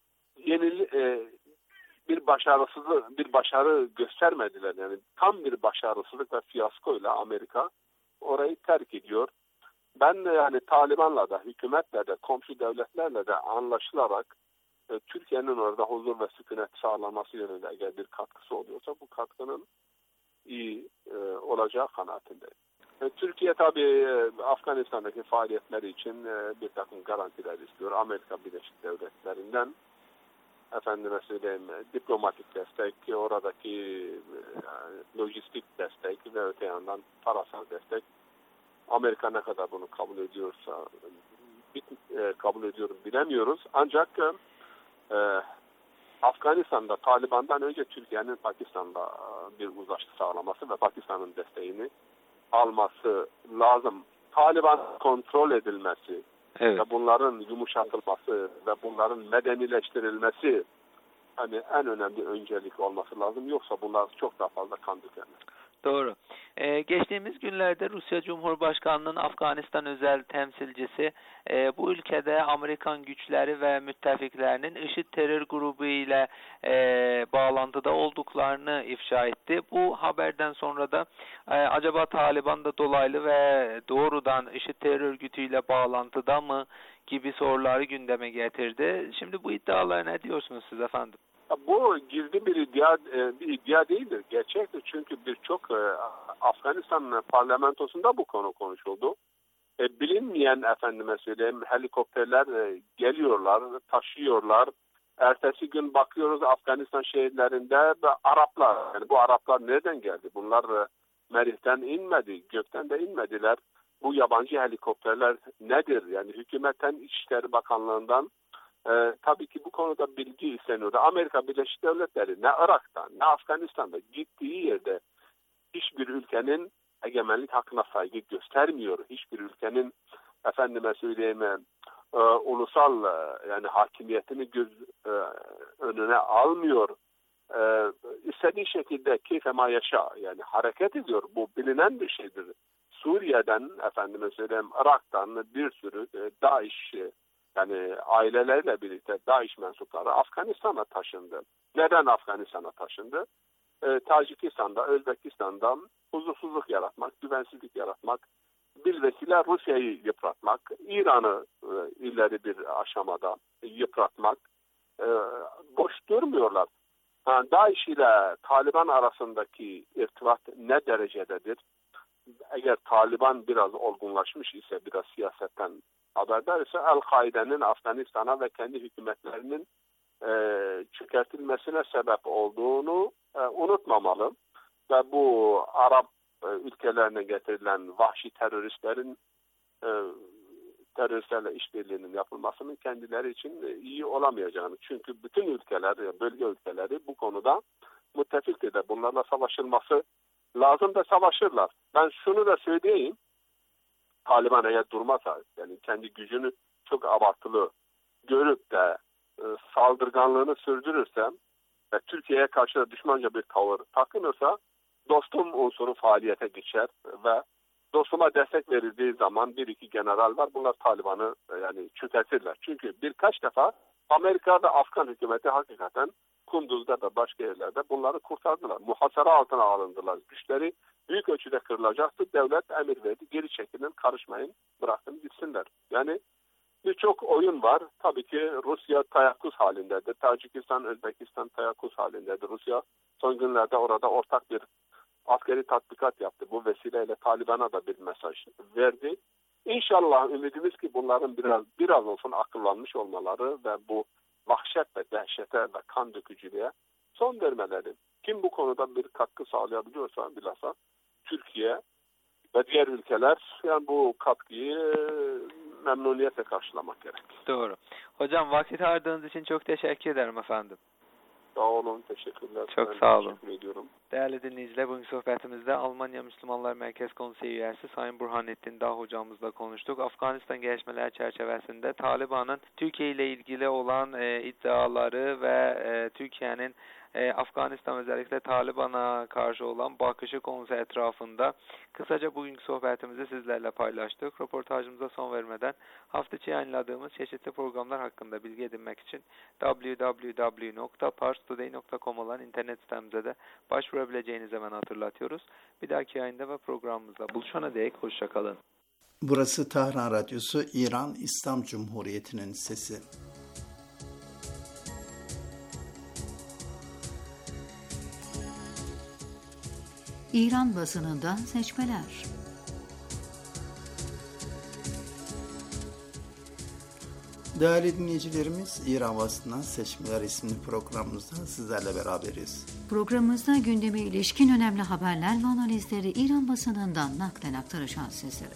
yenil e, bir başarısızlık, bir başarı göstermediler. Yani tam bir başarısızlık ve fiyaskoyla Amerika orayı terk ediyor. Ben de yani Taliban'la da, hükümetle de, komşu devletlerle de anlaşılarak e, Türkiye'nin orada huzur ve sükunet sağlaması yönünde eğer bir katkısı oluyorsa bu katkının iyi e, olacağı kanaatindeyim. Türkiye tabii Afganistan'daki faaliyetleri için bir takım garantiler istiyor. Amerika Birleşik Devletleri'nden efendime söyleyeyim diplomatik destek, oradaki yani, lojistik destek ve öte yandan parasal destek. Amerika ne kadar bunu kabul ediyorsa kabul ediyorum bilemiyoruz. Ancak e, Afganistan'da Taliban'dan önce Türkiye'nin Pakistan'da bir uzlaşı sağlaması ve Pakistan'ın desteğini alması lazım. Taliban kontrol edilmesi evet. ve bunların yumuşatılması ve bunların medenileştirilmesi hani en önemli öncelik olması lazım. Yoksa bunlar çok daha fazla kan dökerler. Doğru. Ee, geçtiğimiz günlerde Rusya Cumhurbaşkanlığı'nın Afganistan özel temsilcisi e, bu ülkede Amerikan güçleri ve müttefiklerinin IŞİD terör grubu ile e, bağlantıda olduklarını ifşa etti. Bu haberden sonra da e, acaba Taliban da dolaylı ve doğrudan IŞİD terör örgütüyle bağlantıda mı gibi soruları gündeme getirdi. Şimdi bu iddialara ne diyorsunuz siz efendim? Bu gizli bir iddia, bir iddia değildir. Gerçektir. Çünkü birçok Afganistan parlamentosunda bu konu konuşuldu. E, bilinmeyen efendime söyleyeyim helikopterler e, geliyorlar, taşıyorlar. Ertesi gün bakıyoruz Afganistan şehirlerinde ve Araplar. Yani bu Araplar nereden geldi? Bunlar e, Merih'ten inmedi, gökten de inmediler. Bu yabancı helikopterler nedir? Yani hükümetten İçişleri Bakanlığı'ndan Ee, tabii ki bu konuda bilgi isteniyordu. Amerika Birleşik Devletleri ne Irak'ta ne Afganistan'da gittiği yerde hiçbir ülkenin egemenlik hakkına saygı göstermiyor. Hiçbir ülkenin efendime söyleyeyim e, ulusal e, yani hakimiyetini göz e, önüne almıyor. E, istediği şekilde keyfema yaşa yani hareket ediyor. Bu bilinen bir şeydir. Suriye'den efendime söyleyeyim Irak'tan bir sürü e, DAEŞ yani ailelerle birlikte DAEŞ mensupları Afganistan'a taşındı. Neden Afganistan'a taşındı? Ee, Tacikistan'da, Özbekistan'da huzursuzluk yaratmak, güvensizlik yaratmak, bilvesile Rusya'yı yıpratmak, İran'ı e, ileri bir aşamada yıpratmak. E, boş durmuyorlar. Yani DAEŞ ile Taliban arasındaki irtibat ne derecededir? Eğer Taliban biraz olgunlaşmış ise, biraz siyasetten haberdar ise El-Kaide'nin Afganistan'a ve kendi hükümetlerinin e, çökertilmesine sebep olduğunu e, unutmamalı. Ve bu Arap e, ülkelerine getirilen vahşi teröristlerin e, teröristlerle işbirliğinin yapılmasının kendileri için e, iyi olamayacağını. Çünkü bütün ülkeler, bölge ülkeleri bu konuda müttefiktir de bunlarla savaşılması lazım da savaşırlar. Ben şunu da söyleyeyim. Taliban eğer durmasa, yani kendi gücünü çok abartılı görüp de e, saldırganlığını sürdürürse ve Türkiye'ye karşı da düşmanca bir tavır takınırsa dostum unsuru faaliyete geçer ve dostuma destek verildiği zaman bir iki general var. Bunlar Taliban'ı e, yani çökertirler. Çünkü birkaç defa Amerika'da Afgan hükümeti hakikaten Kunduz'da da başka yerlerde bunları kurtardılar. Muhasara altına alındılar. Güçleri büyük ölçüde kırılacaktı. Devlet emir verdi. Geri çekilin, karışmayın, bırakın gitsinler. Yani birçok oyun var. Tabii ki Rusya teyakkuz halindedir. Tacikistan, Özbekistan teyakkuz halindedir. Rusya son günlerde orada ortak bir askeri tatbikat yaptı. Bu vesileyle Taliban'a da bir mesaj verdi. İnşallah ümidimiz ki bunların biraz biraz olsun akıllanmış olmaları ve bu vahşet ve dehşete ve kan dökücülüğe son vermeleri. Kim bu konuda bir katkı sağlayabiliyorsa bilhassa Türkiye ve diğer ülkeler yani bu katkıyı memnuniyetle karşılamak gerek. Doğru. Hocam vakit ayırdığınız için çok teşekkür ederim efendim. Sağ olun, teşekkürler. Çok ben sağ olun. Teşekkür ediyorum. Değerli dinleyiciler, bugün sohbetimizde Almanya Müslümanlar Merkez Konseyi üyesi Sayın Burhanettin Dağ hocamızla konuştuk. Afganistan gelişmeler çerçevesinde Taliban'ın Türkiye ile ilgili olan e, iddiaları ve e, Türkiye'nin e, Afganistan özellikle Taliban'a karşı olan bakışı konusu etrafında kısaca bugünkü sohbetimizi sizlerle paylaştık. Röportajımıza son vermeden hafta içi yayınladığımız çeşitli programlar hakkında bilgi edinmek için double-u double-u double-u nokta pars today nokta com olan internet sitemize de başvurabileceğinizi hemen hatırlatıyoruz. Bir dahaki yayında ve programımızda buluşana dek hoşçakalın. Burası Tahran Radyosu, İran İslam Cumhuriyeti'nin sesi. İran basınından seçmeler. Değerli dinleyicilerimiz, İran Basından Seçmeler isimli programımızda sizlerle beraberiz. Programımızda gündeme ilişkin önemli haberler ve analizleri İran basınından naklen aktaracağız sizlere.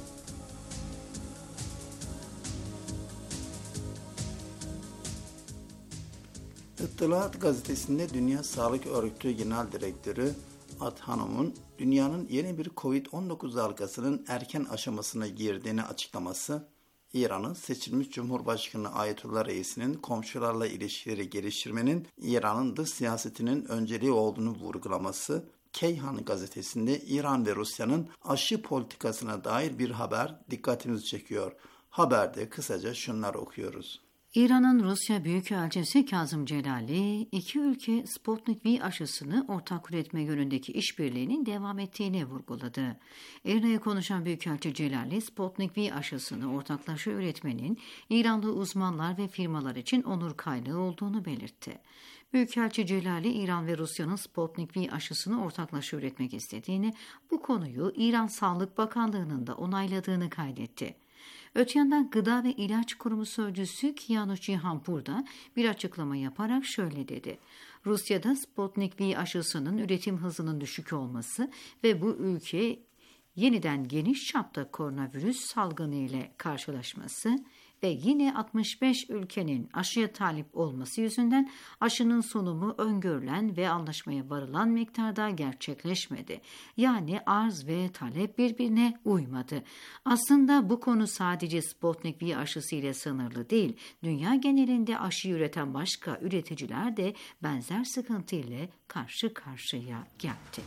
İttilat gazetesinde Dünya Sağlık Örgütü Genel Direktörü Adhanom'un dünyanın yeni bir kovid on dokuz dalgasının erken aşamasına girdiğini açıklaması, İran'ın seçilmiş Cumhurbaşkanı Ayetullah Reis'inin komşularla ilişkileri geliştirmenin İran'ın dış siyasetinin önceliği olduğunu vurgulaması, Keyhan gazetesinde İran ve Rusya'nın aşı politikasına dair bir haber dikkatimizi çekiyor. Haberde kısaca şunları okuyoruz. İran'ın Rusya Büyükelçisi Kazım Celali, iki ülke Sputnik V aşısını ortak üretme yönündeki işbirliğinin devam ettiğini vurguladı. İran'a konuşan Büyükelçi Celali, Sputnik V aşısını ortaklaşa üretmenin İranlı uzmanlar ve firmalar için onur kaynağı olduğunu belirtti. Büyükelçi Celali, İran ve Rusya'nın Sputnik V aşısını ortaklaşa üretmek istediğini, bu konuyu İran Sağlık Bakanlığı'nın da onayladığını kaydetti. Öte yandan Gıda ve İlaç Kurumu Sözcüsü Kianush Cihanpur da bir açıklama yaparak şöyle dedi. Rusya'da Sputnik V aşısının üretim hızının düşük olması ve bu ülke yeniden geniş çapta koronavirüs salgını ile karşılaşması ve yine altmış beş ülkenin aşıya talip olması yüzünden aşının sunumu öngörülen ve anlaşmaya varılan miktarda gerçekleşmedi. Yani arz ve talep birbirine uymadı. Aslında bu konu sadece Sputnik V aşısı ile sınırlı değil. Dünya genelinde aşı üreten başka üreticiler de benzer sıkıntı ile karşı karşıya geldi.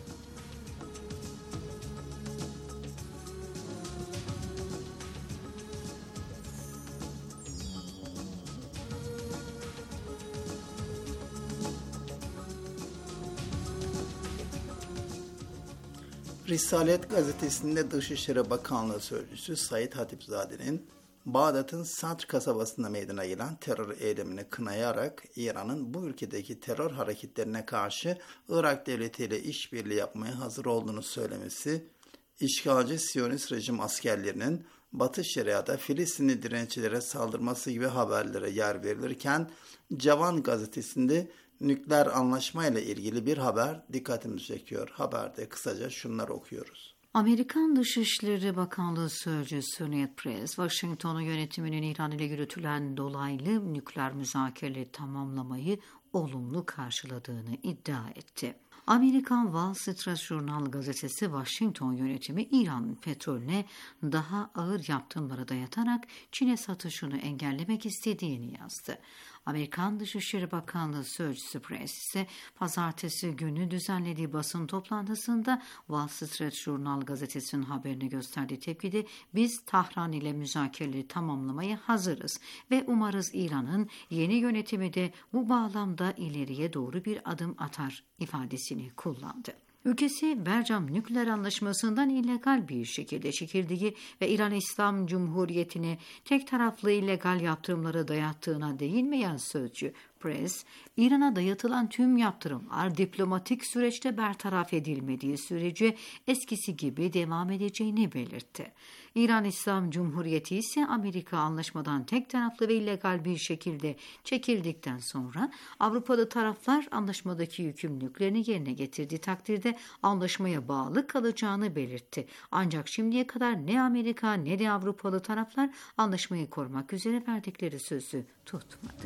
Risalet gazetesinde Dışişleri Bakanlığı Sözcüsü Said Hatipzade'nin Bağdat'ın Sadr kasabasında meydana gelen terör eylemini kınayarak İran'ın bu ülkedeki terör hareketlerine karşı Irak devletiyle işbirliği yapmaya hazır olduğunu söylemesi, işgalci Siyonist rejim askerlerinin Batı Şeria'da Filistinli direnççilere saldırması gibi haberlere yer verilirken, Cavan gazetesinde nükleer anlaşmayla ilgili bir haber dikkatimizi çekiyor. Haberde kısaca şunları okuyoruz. Amerikan Dışişleri Bakanlığı Sözcüsü Ned Price, Washington'un yönetiminin İran ile yürütülen dolaylı nükleer müzakereleri tamamlamayı olumlu karşıladığını iddia etti. Amerikan Wall Street Journal gazetesi Washington yönetimi İran petrolüne daha ağır yaptırımlara dayatarak Çin'e satışını engellemek istediğini yazdı. Amerikan Dışişleri Bakanlığı Sözcüsü Press ise pazartesi günü düzenlediği basın toplantısında Wall Street Journal gazetesinin haberine gösterdiği tepkide biz Tahran ile müzakereleri tamamlamaya hazırız ve umarız İran'ın yeni yönetimi de bu bağlamda ileriye doğru bir adım atar ifadesini kullandı. Ülkesi Bercam nükleer anlaşmasından illegal bir şekilde çekildiği ve İran İslam Cumhuriyeti'ne tek taraflı illegal yaptırımları dayattığına değinmeyen sözcü Press, İran'a dayatılan tüm yaptırımlar diplomatik süreçte bertaraf edilmediği sürece eskisi gibi devam edeceğini belirtti. İran İslam Cumhuriyeti ise Amerika anlaşmadan tek taraflı ve illegal bir şekilde çekildikten sonra Avrupalı taraflar anlaşmadaki yükümlülüklerini yerine getirdiği takdirde anlaşmaya bağlı kalacağını belirtti. Ancak şimdiye kadar ne Amerika ne de Avrupalı taraflar anlaşmayı korumak üzere verdikleri sözü tutmadı.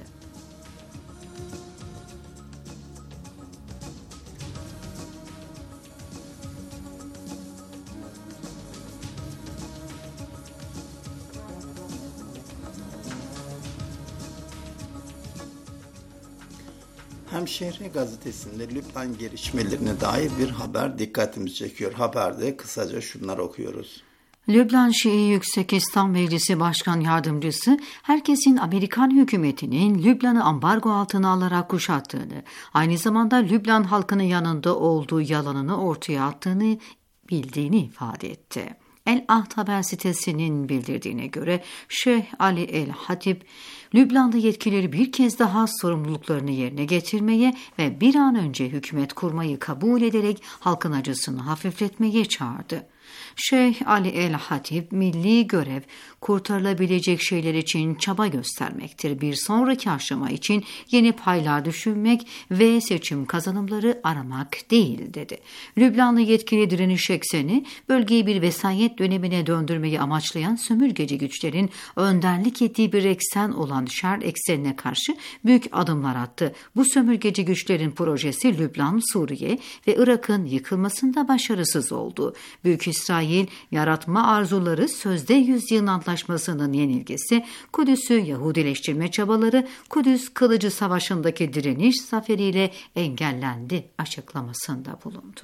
Hemşehri gazetesinde Lübnan gelişmelerine dair bir haber dikkatimizi çekiyor. Haberde kısaca şunları okuyoruz. Lübnan Şii Yüksek İslam Meclisi Başkan Yardımcısı, herkesin Amerikan hükümetinin Lübnan'ı ambargo altına alarak kuşattığını, aynı zamanda Lübnan halkının yanında olduğu yalanını ortaya attığını bildiğini ifade etti. El Ahd haber sitesinin bildirdiğine göre Şeyh Ali El Hatip, Lübnanlı yetkilileri bir kez daha sorumluluklarını yerine getirmeye ve bir an önce hükümet kurmayı kabul ederek halkın acısını hafifletmeye çağırdı. Şeyh Ali El Hatip, milli görev, kurtarılabilecek şeyler için çaba göstermektir. Bir sonraki aşama için yeni paylar düşünmek ve seçim kazanımları aramak değil, dedi. Lübnanlı yetkili direniş ekseni, bölgeyi bir vesayet dönemine döndürmeyi amaçlayan sömürgeci güçlerin önderlik ettiği bir eksen olan şer eksenine karşı büyük adımlar attı. Bu sömürgeci güçlerin projesi Lübnan, Suriye ve Irak'ın yıkılmasında başarısız oldu. Büyük İsrail yaratma arzuları, sözde yüzyılın antlaşmasının yenilgisi, Kudüs'ü Yahudileştirme çabaları, Kudüs Kılıcı Savaşı'ndaki direniş zaferiyle engellendi açıklamasında bulundu.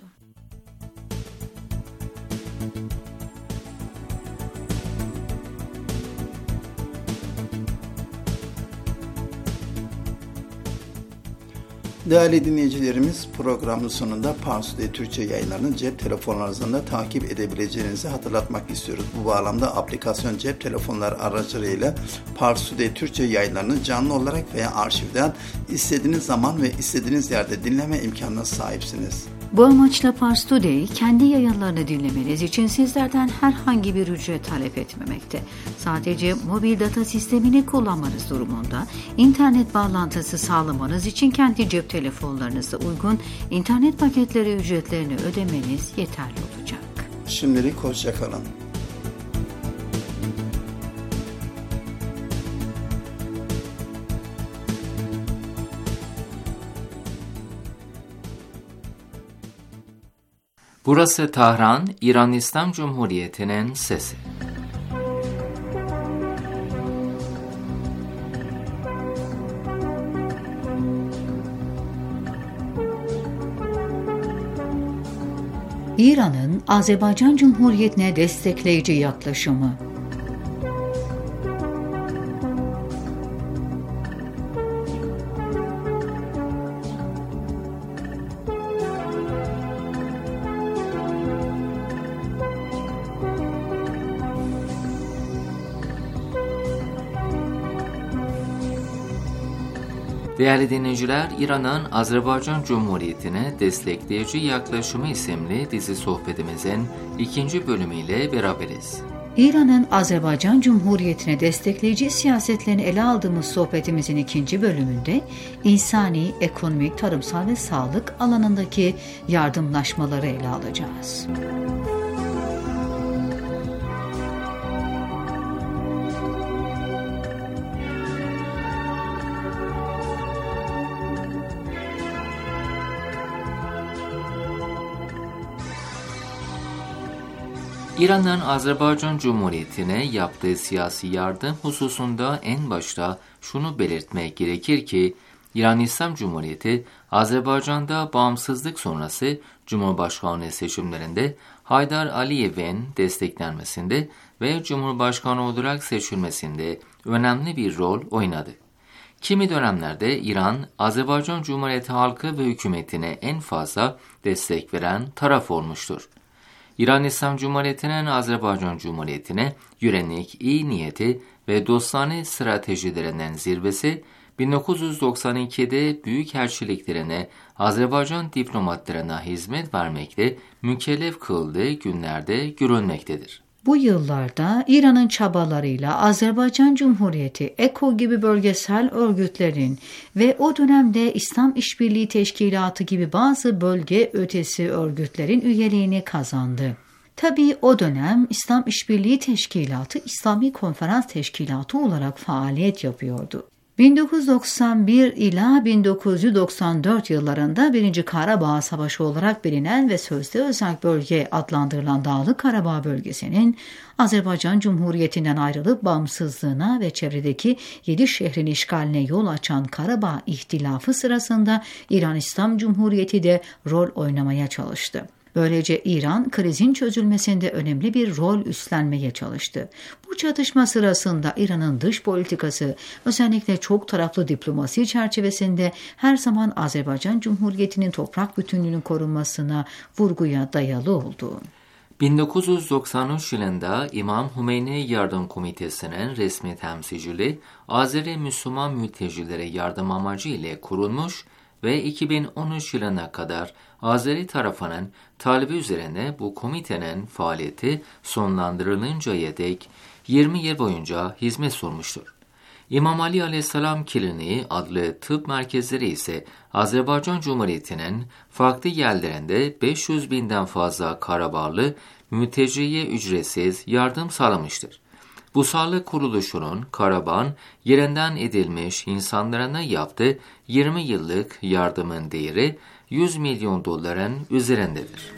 Değerli dinleyicilerimiz, programın sonunda Parsude Türkçe yayınlarını cep telefonlarınızdan da takip edebileceğinizi hatırlatmak istiyoruz. Bu bağlamda aplikasyon cep telefonları aracılığıyla Parsude Türkçe yayınlarını canlı olarak veya arşivden istediğiniz zaman ve istediğiniz yerde dinleme imkanına sahipsiniz. Bu amaçla Pars Today kendi yayınlarını dinlemeniz için sizlerden herhangi bir ücret talep etmemekte. Sadece mobil data sistemini kullanmanız durumunda internet bağlantısı sağlamanız için kendi cep telefonlarınıza uygun internet paketleri ücretlerini ödemeniz yeterli olacak. Şimdilik hoşça kalın. Burası Tahran, İran İslam Cumhuriyeti'nin sesi. İran'ın Azerbaycan Cumhuriyeti'ne destekleyici yaklaşımı. Değerli dinleyiciler, İran'ın Azerbaycan Cumhuriyeti'ne destekleyici yaklaşımı isimli dizi sohbetimizin ikinci bölümüyle beraberiz. İran'ın Azerbaycan Cumhuriyeti'ne destekleyici siyasetlerini ele aldığımız sohbetimizin ikinci bölümünde insani, ekonomik, tarımsal ve sağlık alanındaki yardımlaşmaları ele alacağız. İran'ın Azerbaycan Cumhuriyeti'ne yaptığı siyasi yardım hususunda en başta şunu belirtmek gerekir ki, İran İslam Cumhuriyeti, Azerbaycan'da bağımsızlık sonrası Cumhurbaşkanlığı seçimlerinde Haydar Aliyev'in desteklenmesinde ve Cumhurbaşkanı olarak seçilmesinde önemli bir rol oynadı. Kimi dönemlerde İran, Azerbaycan Cumhuriyeti halkı ve hükümetine en fazla destek veren taraf olmuştur. İran İslam Cumhuriyeti'nin Azerbaycan Cumhuriyeti'ne yönelik iyi niyeti ve dostane stratejilerinden zirvesi, bin dokuz yüz doksan ikide büyükelçiliklerine, Azerbaycan diplomatlarına hizmet vermekle mükellef kıldığı günlerde görülmektedir. Bu yıllarda İran'ın çabalarıyla Azerbaycan Cumhuriyeti, E K O gibi bölgesel örgütlerin ve o dönemde İslam İşbirliği Teşkilatı gibi bazı bölge ötesi örgütlerin üyeliğini kazandı. Tabii o dönem İslam İşbirliği Teşkilatı, İslami Konferans Teşkilatı olarak faaliyet yapıyordu. bin dokuz yüz doksan bir ila bin dokuz yüz doksan dört yıllarında birinci Karabağ Savaşı olarak bilinen ve sözde özel bölge adlandırılan Dağlık Karabağ bölgesinin Azerbaycan Cumhuriyeti'nden ayrılıp bağımsızlığına ve çevredeki yedi şehrin işgaline yol açan Karabağ İhtilafı sırasında İran İslam Cumhuriyeti de rol oynamaya çalıştı. Böylece İran, krizin çözülmesinde önemli bir rol üstlenmeye çalıştı. Bu çatışma sırasında İran'ın dış politikası, özellikle çok taraflı diplomasi çerçevesinde her zaman Azerbaycan Cumhuriyeti'nin toprak bütünlüğünün korunmasına vurguya dayalı oldu. bin dokuz yüz doksan üç yılında İmam Hümeyni Yardım Komitesi'nin resmi temsilciliği Azeri Müslüman mültecilere yardım amacı ile kurulmuş ve iki bin on üç yılına kadar Azeri tarafının talebi üzerine bu komitenin faaliyeti sonlandırılıncaya dek yirmi yıl boyunca hizmet sunmuştur. İmam Ali Aleyhisselam Kliniği adlı tıp merkezleri ise Azerbaycan Cumhuriyeti'nin farklı yerlerinde beş yüz binden fazla Karabağlı mülteciye ücretsiz yardım sağlamıştır. Bu sağlık kuruluşunun Karabağ'ın yerinden edilmiş insanlarına yaptığı yirmi yıllık yardımın değeri yüz milyon doların üzerindedir.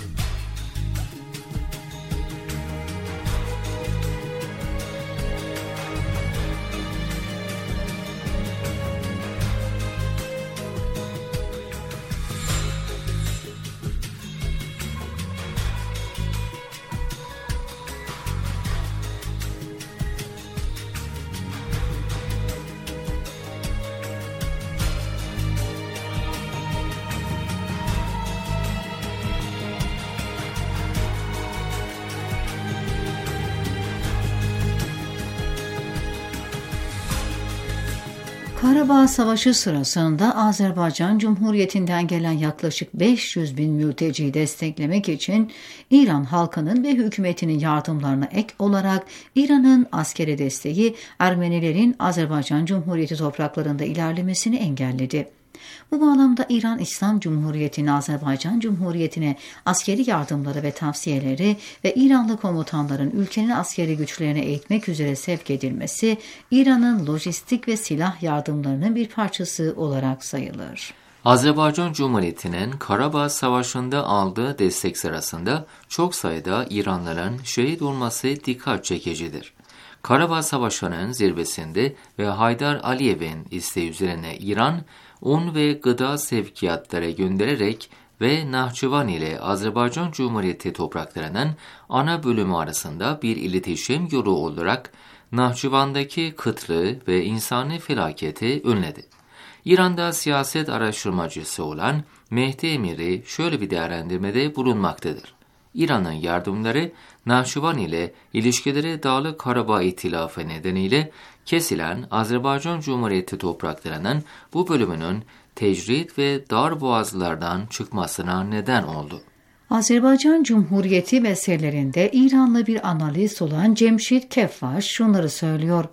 Karabağ Savaşı sırasında Azerbaycan Cumhuriyeti'nden gelen yaklaşık beş yüz bin mülteciyi desteklemek için İran halkının ve hükümetinin yardımlarına ek olarak İran'ın askeri desteği Ermenilerin Azerbaycan Cumhuriyeti topraklarında ilerlemesini engelledi. Bu bağlamda İran İslam Cumhuriyeti'nin Azerbaycan Cumhuriyeti'ne askeri yardımları ve tavsiyeleri ve İranlı komutanların ülkenin askeri güçlerini eğitmek üzere sevk edilmesi, İran'ın lojistik ve silah yardımlarının bir parçası olarak sayılır. Azerbaycan Cumhuriyeti'nin Karabağ Savaşı'nda aldığı destek sırasında çok sayıda İranlıların şehit olması dikkat çekicidir. Karabağ Savaşı'nın zirvesinde ve Haydar Aliyev'in isteği üzerine İran, un ve gıda sevkiyatları göndererek ve Nahçıvan ile Azerbaycan Cumhuriyeti topraklarının ana bölümü arasında bir iletişim yolu olarak Nahçıvan'daki kıtlığı ve insani felaketi önledi. İran'da siyaset araştırmacısı olan Mehdi Emiri şöyle bir değerlendirmede bulunmaktadır. İran'ın yardımları Nahçıvan ile ilişkileri Dağlık Karabağ İtilafı nedeniyle kesilen Azerbaycan Cumhuriyeti topraklarının bu bölümünün tecrit ve dar boğazlardan çıkmasına neden oldu. Azerbaycan Cumhuriyeti meselelerinde İranlı bir analist olan Cemşit Keffaş şunları söylüyor.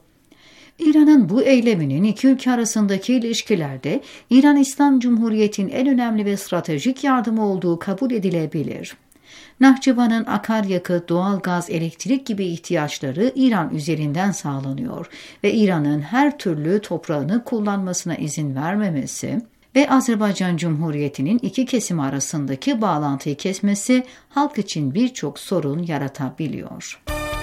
İran'ın bu eyleminin iki ülke arasındaki ilişkilerde İran İslam Cumhuriyeti'nin en önemli ve stratejik yardımı olduğu kabul edilebilir. Nahçıvan'ın akaryakıt, doğalgaz, elektrik gibi ihtiyaçları İran üzerinden sağlanıyor ve İran'ın her türlü toprağını kullanmasına izin vermemesi ve Azerbaycan Cumhuriyeti'nin iki kesim arasındaki bağlantıyı kesmesi halk için birçok sorun yaratabiliyor.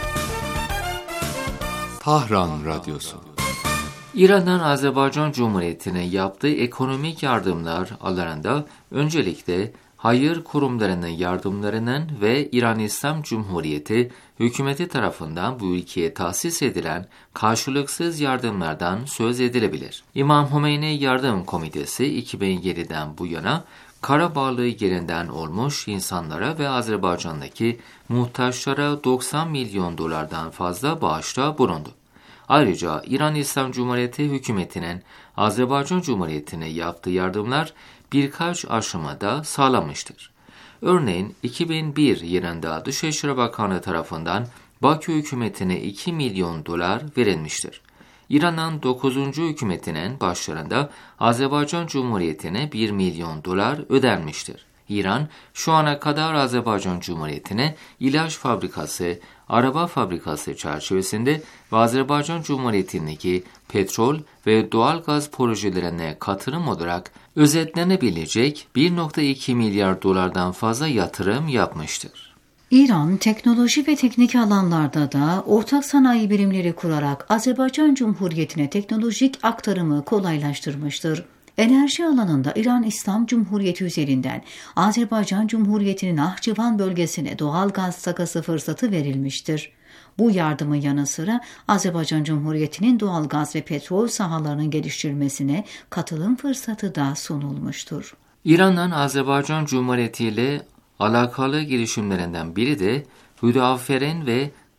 Tahran Radyosu. İran'dan Azerbaycan Cumhuriyeti'ne yaptığı ekonomik yardımlar alanında öncelikle hayır kurumlarının yardımlarının ve İran İslam Cumhuriyeti hükümeti tarafından bu ülkeye tahsis edilen karşılıksız yardımlardan söz edilebilir. İmam Hümeyni Yardım Komitesi iki bin yediden bu yana Karabağlı yerinden olmuş insanlara ve Azerbaycan'daki muhtaçlara doksan milyon dolardan fazla bağışta bulundu. Ayrıca İran İslam Cumhuriyeti hükümetinin Azerbaycan Cumhuriyeti'ne yaptığı yardımlar birkaç aşamada sağlanmıştır. Örneğin iki bin bir yılında Dışişleri Bakanlığı tarafından Bakü hükümetine iki milyon dolar verilmiştir. İran'ın dokuzuncu hükümetinin başlarında Azerbaycan Cumhuriyeti'ne bir milyon dolar ödenmiştir. İran şu ana kadar Azerbaycan Cumhuriyeti'ne ilaç fabrikası, araba fabrikası çerçevesinde ve Azerbaycan Cumhuriyeti'ndeki petrol ve doğalgaz projelerine katılım olarak özetlenebilecek bir virgül iki milyar dolardan fazla yatırım yapmıştır. İran, teknoloji ve teknik alanlarda da ortak sanayi birimleri kurarak Azerbaycan Cumhuriyeti'ne teknolojik aktarımı kolaylaştırmıştır. Enerji alanında İran İslam Cumhuriyeti üzerinden Azerbaycan Cumhuriyeti'nin Nahçıvan bölgesine doğal gaz takası fırsatı verilmiştir. Bu yardımın yanı sıra Azerbaycan Cumhuriyeti'nin doğal gaz ve petrol sahalarının geliştirilmesine katılım fırsatı da sunulmuştur. İran'ın Azerbaycan Cumhuriyeti ile alakalı girişimlerinden biri de Hüdafer'in ve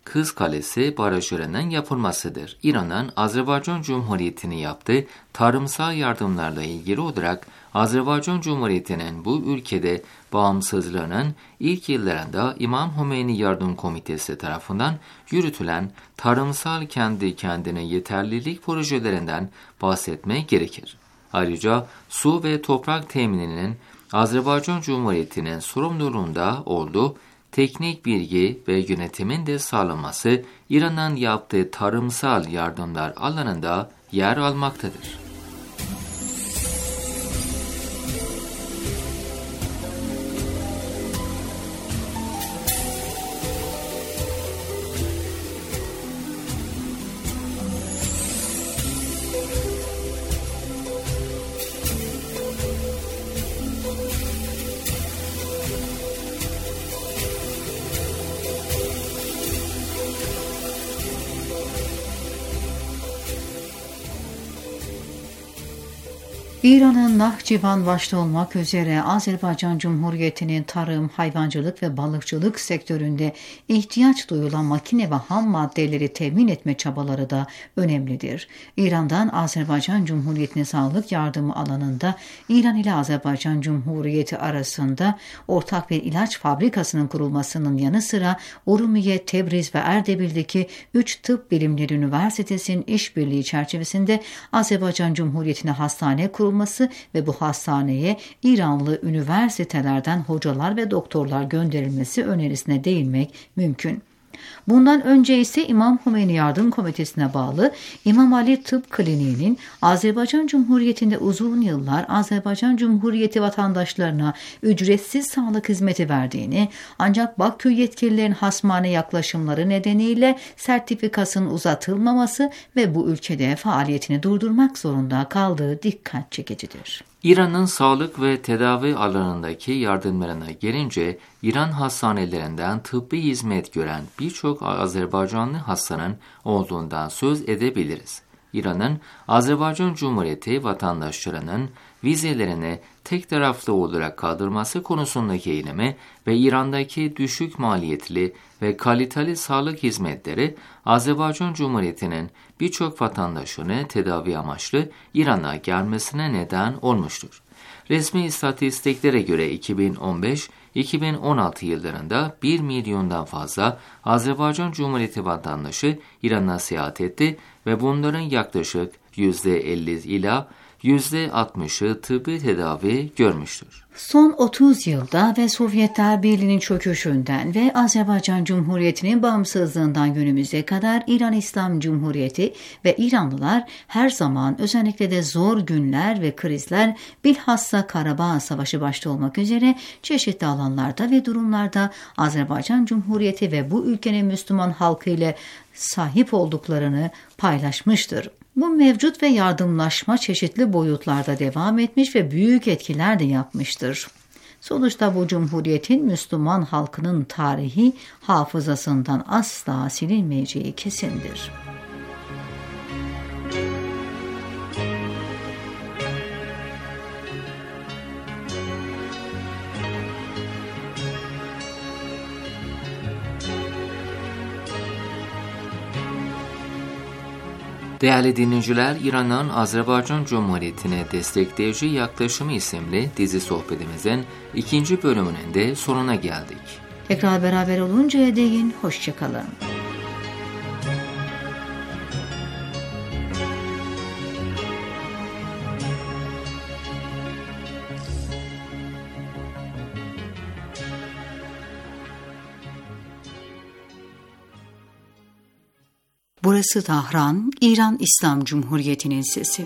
Kız Kalesi barajlarının yapılmasıdır. İran'ın Azerbaycan Cumhuriyeti'ni yaptığı tarımsal yardımlarla ilgili olarak Azerbaycan Cumhuriyeti'nin bu ülkede bağımsızlığının ilk yıllarında İmam Hümeyni Yardım Komitesi tarafından yürütülen tarımsal kendi kendine yeterlilik projelerinden bahsetmek gerekir. Ayrıca su ve toprak temininin Azerbaycan Cumhuriyeti'nin sorumluluğunda olduğu teknik bilgi ve yönetimin de sağlanması İran'ın yaptığı tarımsal yardımlar alanında yer almaktadır. İran'ın Nahçıvan başta olmak üzere Azerbaycan Cumhuriyeti'nin tarım, hayvancılık ve balıkçılık sektöründe ihtiyaç duyulan makine ve ham maddeleri temin etme çabaları da önemlidir. İran'dan Azerbaycan Cumhuriyeti'ne sağlık yardımı alanında İran ile Azerbaycan Cumhuriyeti arasında ortak bir ilaç fabrikasının kurulmasının yanı sıra Urmiye, Tebriz ve Erdebil'deki üç Tıp Bilimleri Üniversitesi'nin işbirliği çerçevesinde Azerbaycan Cumhuriyeti'ne hastane kurulması ve bu hastaneye İranlı üniversitelerden hocalar ve doktorlar gönderilmesi önerisine değinmek mümkün. Bundan önce ise İmam Hümeyni Yardım Komitesi'ne bağlı İmam Ali Tıp Kliniği'nin Azerbaycan Cumhuriyeti'nde uzun yıllar Azerbaycan Cumhuriyeti vatandaşlarına ücretsiz sağlık hizmeti verdiğini, ancak Bakü yetkililerin hasmane yaklaşımları nedeniyle sertifikasının uzatılmaması ve bu ülkede faaliyetini durdurmak zorunda kaldığı dikkat çekicidir. İran'ın sağlık ve tedavi alanındaki yardımlarına gelince, İran hastanelerinden tıbbi hizmet gören birçok Azerbaycanlı hastanın olduğundan söz edebiliriz. İran'ın Azerbaycan Cumhuriyeti vatandaşlarının vizelerini tek taraflı olarak kaldırması konusundaki eylemi ve İran'daki düşük maliyetli ve kaliteli sağlık hizmetleri Azerbaycan Cumhuriyeti'nin birçok vatandaşını tedavi amaçlı İran'a gelmesine neden olmuştur. Resmi istatistiklere göre iki bin on beş iki bin on altı yıllarında bir milyondan fazla Azerbaycan Cumhuriyeti vatandaşı İran'a seyahat etti ve bunların yaklaşık yüzde elli ila yüzde altmışı tıbbi tedavi görmüştür. Son otuz yılda ve Sovyetler Birliği'nin çöküşünden ve Azerbaycan Cumhuriyeti'nin bağımsızlığından günümüze kadar İran İslam Cumhuriyeti ve İranlılar her zaman özellikle de zor günler ve krizler, bilhassa Karabağ Savaşı başta olmak üzere çeşitli alanlarda ve durumlarda Azerbaycan Cumhuriyeti ve bu ülkenin Müslüman halkı ile sahip olduklarını paylaşmıştır. Bu mevcut ve yardımlaşma çeşitli boyutlarda devam etmiş ve büyük etkiler de yapmıştır. Sonuçta bu cumhuriyetin Müslüman halkının tarihi hafızasından asla silinmeyeceği kesindir. Değerli dinleyiciler, İran'ın Azerbaycan Cumhuriyeti'ne destekleyici yaklaşımı isimli dizi sohbetimizin ikinci bölümünün de sonuna geldik. Tekrar beraber oluncaya değin, hoşça kalın. Burası Tahran, İran İslam Cumhuriyeti'nin sesi.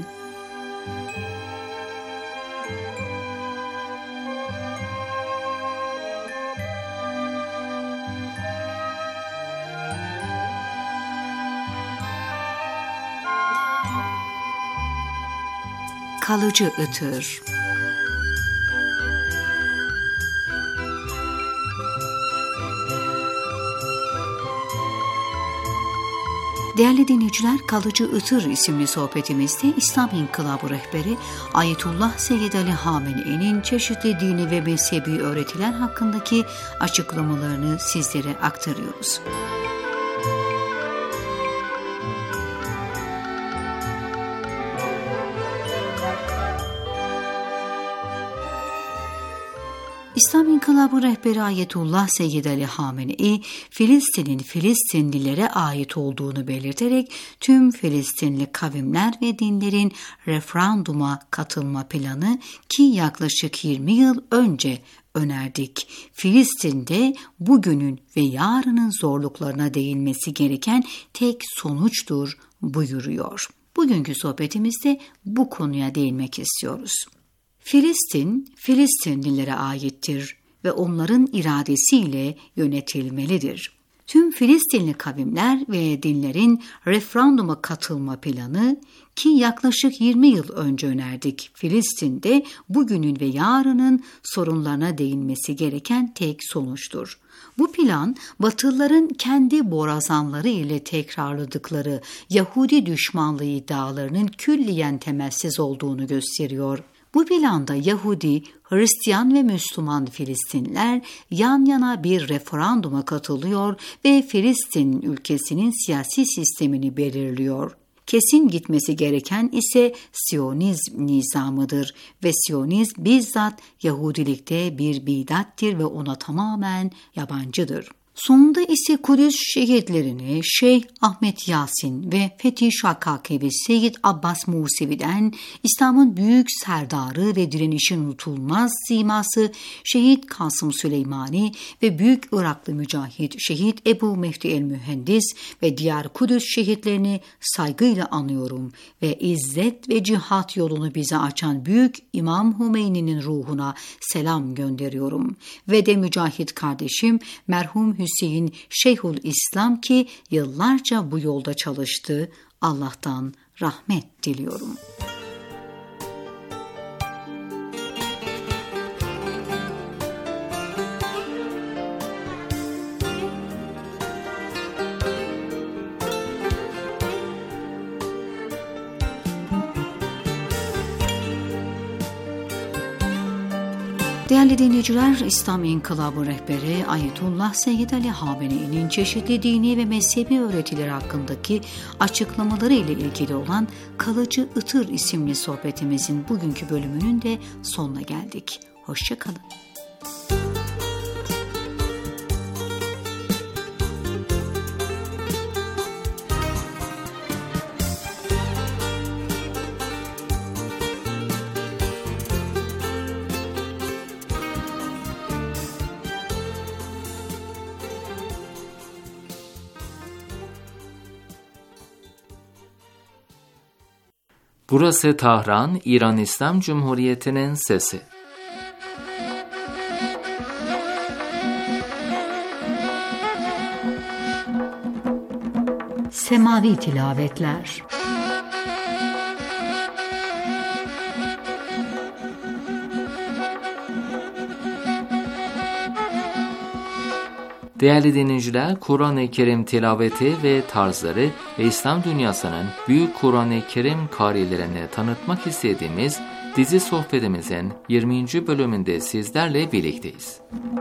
Kalıcı ıtır. Değerli dinleyiciler, Kalıcı Itır isimli sohbetimizde İslam İnkılabı rehberi Ayetullah Seyyid Ali Hamene'nin çeşitli dini ve mezhebi öğretiler hakkındaki açıklamalarını sizlere aktarıyoruz. İslam İnkılabı rehberi Ayetullah Seyyid Ali Hamenei, Filistin'in Filistinlilere ait olduğunu belirterek tüm Filistinli kavimler ve dinlerin referanduma katılma planı ki yaklaşık yirmi yıl önce önerdik. Filistin'de bugünün ve yarının zorluklarına değinmesi gereken tek sonuçtur buyuruyor. Bugünkü sohbetimizde bu konuya değinmek istiyoruz. Filistin, Filistinlilere aittir ve onların iradesiyle yönetilmelidir. Tüm Filistinli kavimler ve dinlerin referanduma katılma planı ki yaklaşık yirmi yıl önce önerdik. Filistin'de bugünün ve yarının sorunlarına değinmesi gereken tek sonuçtur. Bu plan, Batılıların kendi borazanları ile tekrarladıkları Yahudi düşmanlığı iddialarının külliyen temelsiz olduğunu gösteriyor. Bu planda Yahudi, Hristiyan ve Müslüman Filistinliler yan yana bir referanduma katılıyor ve Filistin ülkesinin siyasi sistemini belirliyor. Kesin gitmesi gereken ise Siyonizm nizamıdır ve Siyonizm bizzat Yahudilikte bir bidattir ve ona tamamen yabancıdır. Sonunda ise Kudüs şehitlerini Şeyh Ahmet Yasin ve Fethi Şakaki ve Seyyid Abbas Musevi'den İslam'ın büyük serdarı ve direnişin unutulmaz siması Şehit Kasım Süleymani ve büyük Iraklı mücahit Şehit Ebu Mehdi el-Mühendis ve diğer Kudüs şehitlerini saygıyla anıyorum ve izzet ve cihat yolunu bize açan büyük İmam Hümeyni'nin ruhuna selam gönderiyorum ve de mücahit kardeşim merhum Hüseyin Şeyhül İslam ki yıllarca bu yolda çalıştı. Allah'tan rahmet diliyorum. Değerli dinleyiciler, İslam İnkılabı rehberi Ayetullah Seyyid Ali Hamenei'nin çeşitli dini ve mezhebi öğretileri hakkındaki açıklamaları ile ilgili olan Kalıcı Itır isimli sohbetimizin bugünkü bölümünün de sonuna geldik. Hoşça kalın. Burası Tahran, İran İslam Cumhuriyeti'nin sesi. Semavi tilavetler. Değerli dinleyiciler, Kur'an-ı Kerim tilaveti ve tarzları ve İslam dünyasının büyük Kur'an-ı Kerim karilerini tanıtmak istediğimiz dizi sohbetimizin yirminci bölümünde sizlerle birlikteyiz.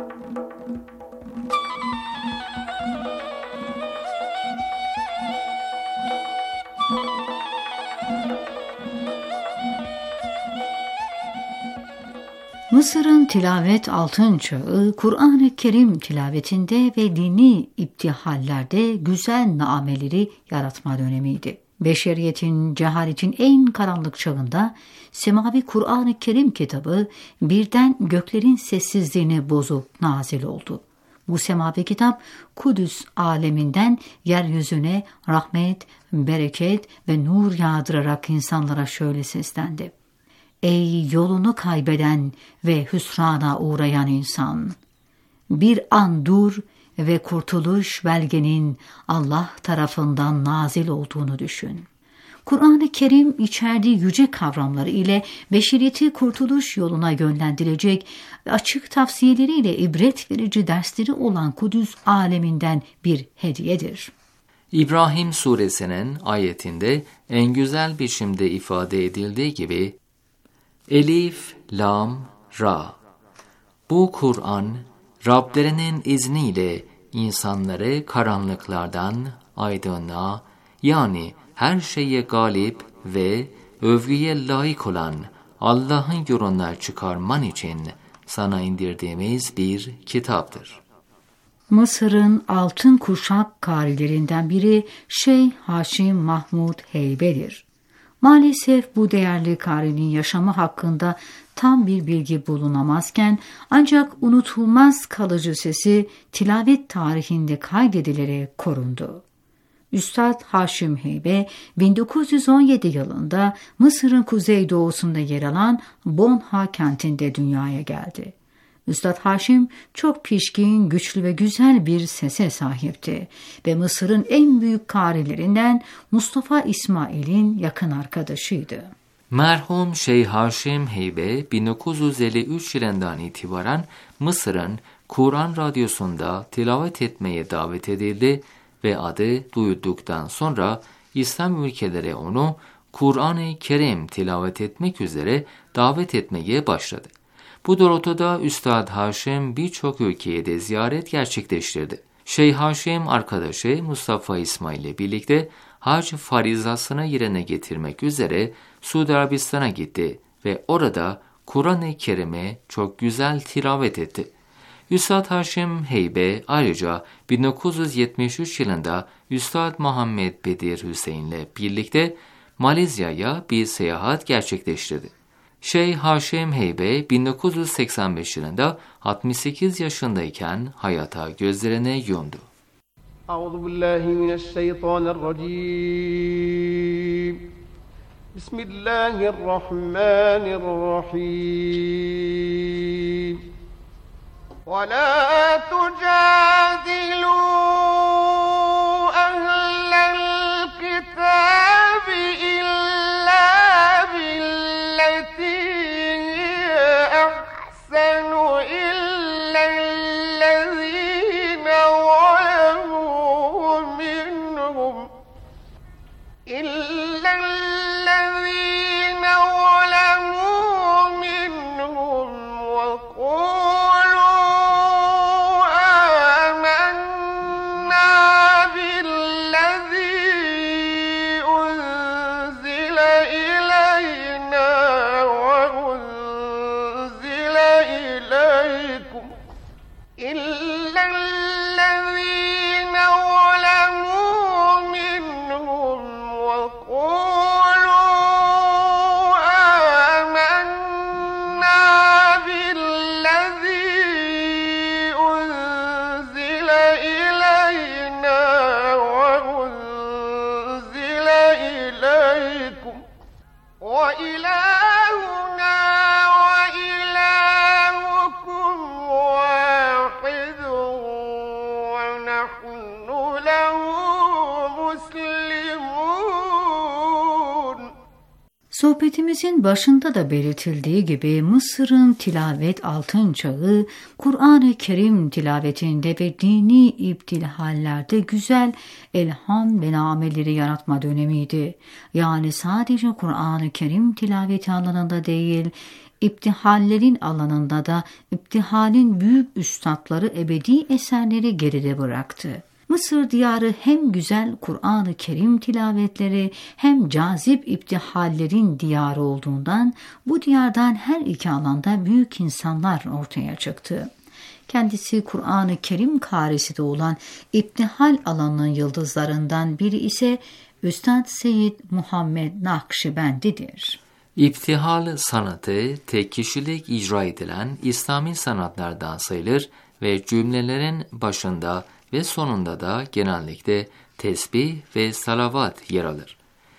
Mısır'ın tilavet altın çağı, Kur'an-ı Kerim tilavetinde ve dini iptihallerde güzel nameleri yaratma dönemiydi. Beşeriyetin, cehaletin en karanlık çağında semavi Kur'an-ı Kerim kitabı birden göklerin sessizliğini bozup nazil oldu. Bu semavi kitap Kudüs aleminden yeryüzüne rahmet, bereket ve nur yağdırarak insanlara şöyle seslendi. Ey yolunu kaybeden ve hüsrana uğrayan insan! Bir an dur ve kurtuluş belgenin Allah tarafından nazil olduğunu düşün. Kur'an-ı Kerim içerdiği yüce kavramları ile beşeriyeti kurtuluş yoluna yönlendirecek ve açık tavsiyeleriyle ibret verici dersleri olan Kudüs aleminden bir hediyedir. İbrahim suresinin ayetinde en güzel biçimde ifade edildiği gibi Elif, Lam, Ra. Bu Kur'an, Rablerinin izniyle insanları karanlıklardan aydınlığa, yani her şeye galip ve övgüye layık olan Allah'ın yoluna çıkarman için sana indirdiğimiz bir kitaptır. Mısır'ın altın kuşak karilerinden biri Şeyh Haşim Mahmud Heybe'dir. Maalesef bu değerli karinin yaşamı hakkında tam bir bilgi bulunamazken ancak unutulmaz kalıcı sesi tilavet tarihinde kaydedilerek korundu. Üstad Haşim Heybe bin dokuz yüz on yedi yılında Mısır'ın kuzeydoğusunda yer alan Bonha kentinde dünyaya geldi. Üstad Haşim çok pişkin, güçlü ve güzel bir sese sahipti ve Mısır'ın en büyük karilerinden Mustafa İsmail'in yakın arkadaşıydı. Merhum Şeyh Haşim Heybe bin dokuz yüz elli üç yılından itibaren Mısır'ın Kur'an Radyosu'nda tilavet etmeye davet edildi ve adı duyulduktan sonra İslam ülkeleri onu Kur'an-ı Kerim tilavet etmek üzere davet etmeye başladı. Bu doğrultuda Üstad Haşim birçok ülkeye de ziyaret gerçekleştirdi. Şeyh Haşim arkadaşı Mustafa İsmail ile birlikte hac farizasını yerine getirmek üzere Suudi Arabistan'a gitti ve orada Kur'an-ı Kerim'i çok güzel tilavet etti. Üstad Haşim Heybe ayrıca bin dokuz yüz yetmiş üç yılında Üstad Muhammed Bedir Hüseyin ile birlikte Malezya'ya bir seyahat gerçekleştirdi. Şeyh Haşim Heybe bin dokuz yüz seksen beş yılında altmış sekiz yaşındayken hayata gözlerini yumdu. Euzubillahimineşşeytanirracim. Bismillahirrahmanirrahim. Ve la tucadilu ehlel kitabi illa billeti ahsenu illellezine zalemu minhum illellezine zalemu minhum ve kulu Sohbetimizin başında da belirtildiği gibi Mısır'ın tilavet altın çağı, Kur'an-ı Kerim tilavetinde ve dini iptilhallerde güzel elham ve nameleri yaratma dönemiydi. Yani sadece Kur'an-ı Kerim tilaveti alanında değil, İptihallerin alanında da iptihalin büyük üstadları ebedi eserleri geride bıraktı. Mısır diyarı hem güzel Kur'an-ı Kerim tilavetleri hem cazip iptihallerin diyarı olduğundan bu diyardan her iki alanda büyük insanlar ortaya çıktı. Kendisi Kur'an-ı Kerim karisi de olan iptihal alanının yıldızlarından biri ise Üstad Seyyid Muhammed Nakşibendi'dir. İptihal sanatı tek kişilik icra edilen İslami sanatlardan sayılır ve cümlelerin başında ve sonunda da genellikle tesbih ve salavat yer alır.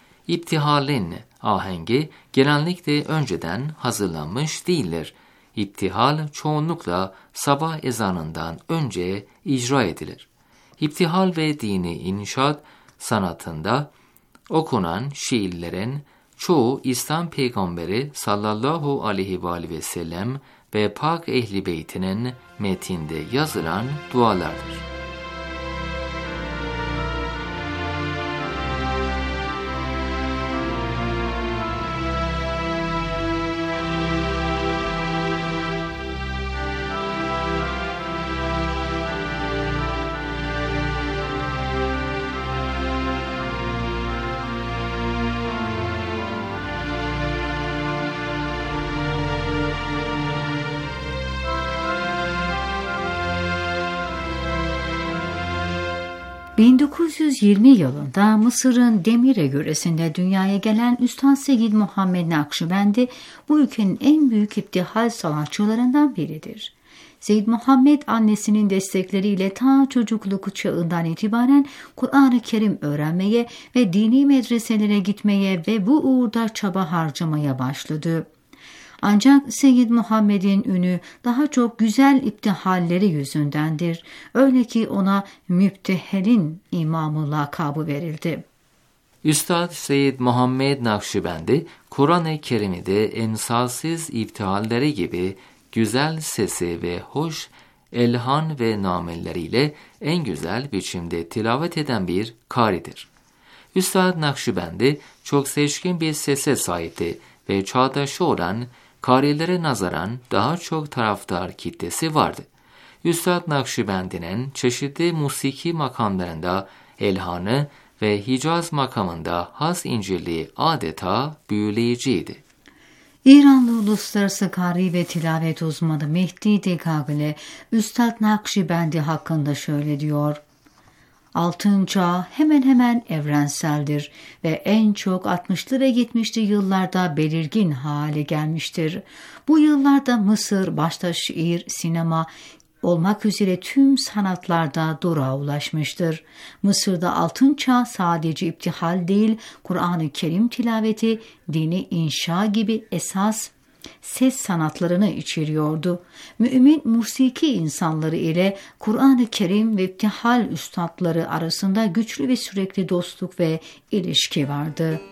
İptihalin ahengi genellikle önceden hazırlanmış değildir. İptihal çoğunlukla sabah ezanından önce icra edilir. İptihal ve dini inşaat sanatında okunan şiirlerin çoğu İslam Peygamberi sallallahu aleyhi ve aleyhi ve sellem ve Pak Ehli Beytinin metinde yazılan dualardır. bin dokuz yüz yirmi yılında Mısır'ın Demire yöresinde dünyaya gelen Üstad Seyyid Muhammed Nakşibendi bu ülkenin en büyük iptihal sanatçılarından biridir. Seyyid Muhammed annesinin destekleriyle ta çocukluk çağından itibaren Kur'an-ı Kerim öğrenmeye ve dini medreselere gitmeye ve bu uğurda çaba harcamaya başladı. Ancak Seyyid Muhammed'in ünü daha çok güzel iptihalleri yüzündendir. Öyle ki ona müptehelin imamı lakabı verildi. Üstad Seyyid Muhammed Nakşibendi, Kur'an-ı Kerim'de emsalsiz iptihalleri gibi güzel sesi ve hoş elhan ve namelleriyle en güzel biçimde tilavet eden bir karidir. Üstad Nakşibendi çok seçkin bir sese sahipti ve çağdaşı olan karilere nazaran daha çok taraftar kitlesi vardı. Üstad Nakşibendi'nin çeşitli musiki makamlarında elhanı ve Hicaz makamında has incirliği adeta büyüleyiciydi. İranlı uluslararası kari ve tilavet uzmanı Mehdi Degagile, Üstad Nakşibendi hakkında şöyle diyor: Altın çağ hemen hemen evrenseldir ve en çok altmışlı ve yetmişli yıllarda belirgin hale gelmiştir. Bu yıllarda Mısır başta şiir, sinema olmak üzere tüm sanatlarda durağa ulaşmıştır. Mısır'da altın çağ sadece iptihal değil, Kur'an-ı Kerim tilaveti, dini inşa gibi esas ses sanatlarını içeriyordu. Mümin musiki insanları ile Kur'an-ı Kerim ve iptihal üstadları arasında güçlü ve sürekli dostluk ve ilişki vardı.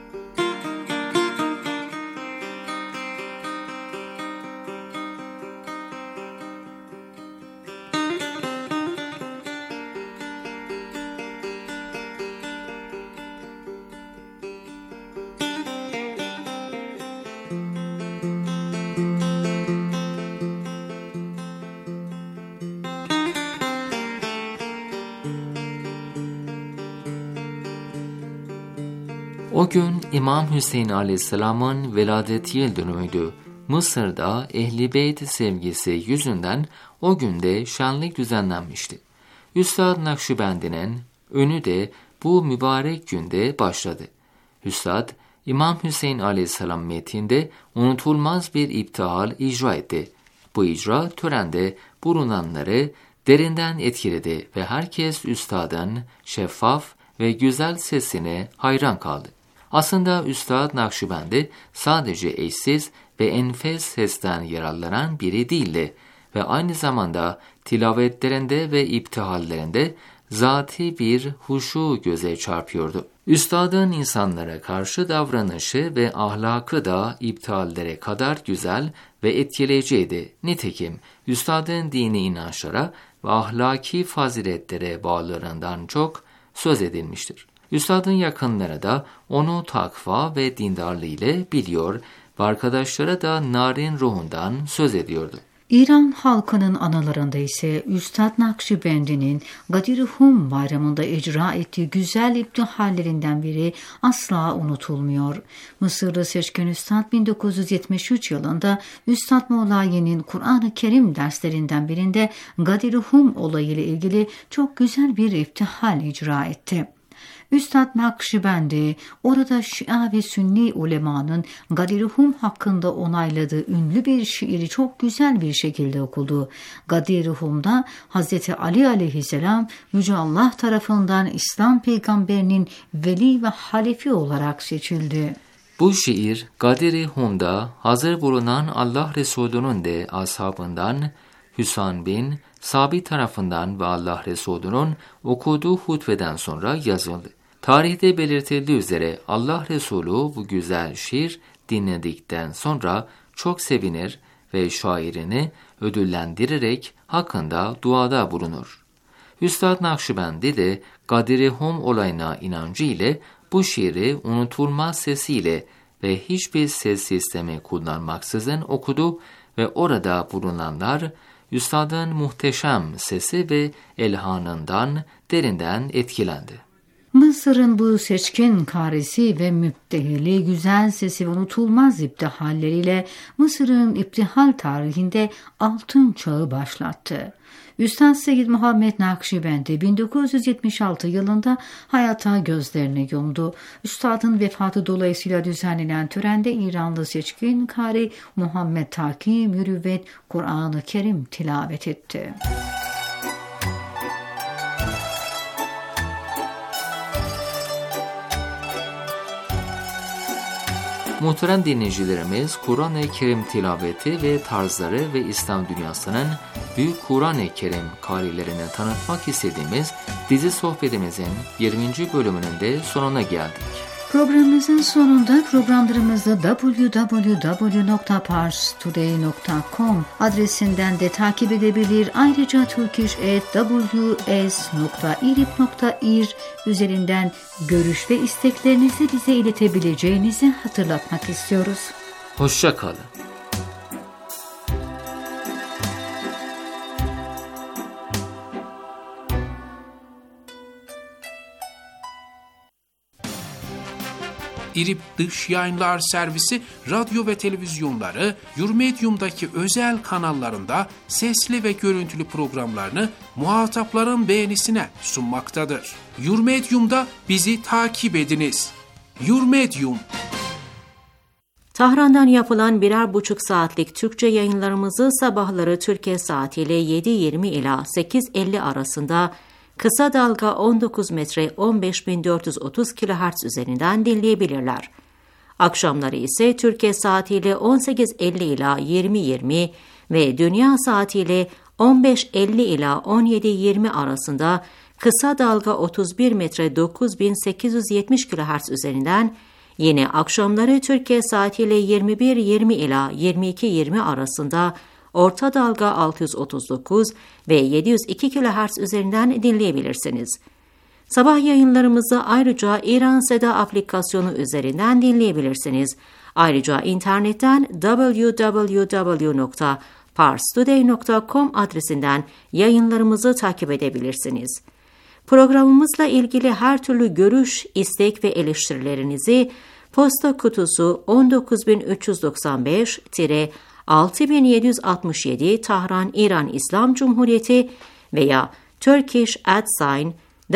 O gün İmam Hüseyin Aleyhisselam'ın veladet yıl dönümüydü. Mısır'da Ehl-i Beyt sevgisi yüzünden o günde şenlik düzenlenmişti. Üstad Nakşibendi'nin önü de bu mübarek günde başladı. Üstad, İmam Hüseyin Aleyhisselam metninde unutulmaz bir iptihal icra etti. Bu icra törende bulunanları derinden etkiledi ve herkes Üstad'ın şeffaf ve güzel sesine hayran kaldı. Aslında Üstad Nakşibendi sadece eşsiz ve enfes sesten yararlanan biri değildi ve aynı zamanda tilavetlerinde ve iptihallerinde zati bir huşu göze çarpıyordu. Üstadın insanlara karşı davranışı ve ahlakı da iptihallere kadar güzel ve etkileyiciydi. Nitekim Üstadın dini inançlara ve ahlaki faziletlere bağlarından çok söz edilmiştir. Üstadın yakınları da onu takva ve dindarlığı ile biliyor ve arkadaşlara da narin ruhundan söz ediyordu. İran halkının anılarında ise Üstad Nakşibendi'nin Gadir-i Hum bayramında icra ettiği güzel iptihallerinden biri asla unutulmuyor. Mısırlı seçkin Üstad bin dokuz yüz yetmiş üç yılında Üstad Molayi'nin Kur'an-ı Kerim derslerinden birinde Gadir-i Hum olayıyla ilgili çok güzel bir iptihal icra etti. Üstad Nakşibendi orada Şia ve Sünni ulemanın Gadir-i Hum hakkında onayladığı ünlü bir şiiri çok güzel bir şekilde okudu. Gadir-i Hum'da Hazreti Ali aleyhisselam Yüce Allah tarafından İslam peygamberinin veli ve halifi olarak seçildi. Bu şiir Gadir-i Hum'da hazır bulunan Allah Resulü'nün de ashabından Hüsan bin Sabit tarafından ve Allah Resulü'nün okuduğu hutbeden sonra yazıldı. Tarihte belirtildiği üzere Allah Resulü bu güzel şiir dinledikten sonra çok sevinir ve şairini ödüllendirerek hakkında duada bulunur. Üstad Nakşibendi de Gadir-i Hum olayına inancı ile bu şiiri unutulmaz sesiyle ve hiçbir ses sistemi kullanmaksızın okudu ve orada bulunanlar Üstadın muhteşem sesi ve elhanından derinden etkilendi. Mısır'ın bu seçkin karisi ve müptehili güzel sesi ve unutulmaz iptihalleriyle Mısır'ın iptihal tarihinde altın çağı başlattı. Üstad Seyyid Muhammed Nakşibendi bin dokuz yüz yetmiş altı yılında hayata gözlerini yumdu. Üstadın vefatı dolayısıyla düzenlenen törende İranlı seçkin kari Muhammed Taki Mürüvvet Kur'an-ı Kerim tilavet etti. Muhterem dinleyicilerimiz, Kur'an-ı Kerim tilaveti ve tarzları ve İslam dünyasının büyük Kur'an-ı Kerim karilerini tanıtmak istediğimiz dizi sohbetimizin yirminci bölümünün de sonuna geldik. Programımızın sonunda programlarımızı double-u double-u double-u nokta pars today nokta com adresinden de takip edebilir. Ayrıca turkish at w s nokta irib nokta ir üzerinden görüş ve isteklerinizi bize iletebileceğinizi hatırlatmak istiyoruz. Hoşça kalın. İrib Dış Yayınlar Servisi radyo ve televizyonları Yurmedium'daki özel kanallarında sesli ve görüntülü programlarını muhatapların beğenisine sunmaktadır. Yurmedium'da bizi takip ediniz. Yurmedium. Tahran'dan yapılan birer buçuk saatlik Türkçe yayınlarımızı sabahları Türkiye saatiyle yedi yirmi ila sekiz elli arasında kısa dalga on dokuz metre on beş bin dört yüz otuz kilohertz üzerinden dinleyebilirler. Akşamları ise Türkiye saatiyle on sekiz elli ila yirmi yirmi ve dünya saatiyle on beş elli ila on yedi yirmi arasında kısa dalga otuz bir metre dokuz bin sekiz yüz yetmiş kilohertz üzerinden, yine akşamları Türkiye saatiyle yirmi bir yirmi ila yirmi iki yirmi arasında orta dalga altı yüz otuz dokuz ve yedi yüz iki kilohertz üzerinden dinleyebilirsiniz. Sabah yayınlarımızı ayrıca İran Seda aplikasyonu üzerinden dinleyebilirsiniz. Ayrıca internetten double-u double-u double-u nokta pars today nokta com adresinden yayınlarımızı takip edebilirsiniz. Programımızla ilgili her türlü görüş, istek ve eleştirilerinizi posta kutusu on dokuz bin üç yüz doksan beş altı bin yedi yüz altmış yedi Tahran İran İslam Cumhuriyeti veya turkish at sign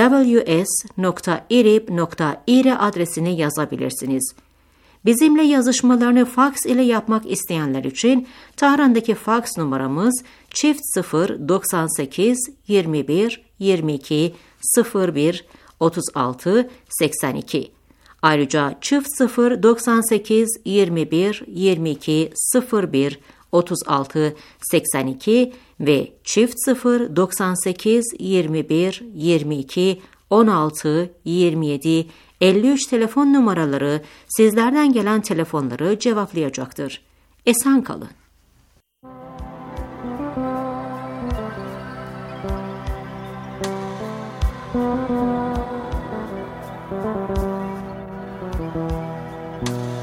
w s nokta irib nokta ir adresine yazabilirsiniz. Bizimle yazışmalarını faks ile yapmak isteyenler için Tahran'daki faks numaramız çift sıfır doksan sekiz yirmi bir yirmi iki sıfır bir otuz altı seksen iki. Ayrıca çift sıfır doksan sekiz yirmi bir yirmi iki sıfır bir otuz altı seksen iki ve çift sıfır doksan sekiz yirmi bir yirmi iki on altı yirmi yedi elli üç telefon numaraları sizlerden gelen telefonları cevaplayacaktır. Esen kalın. Thank you.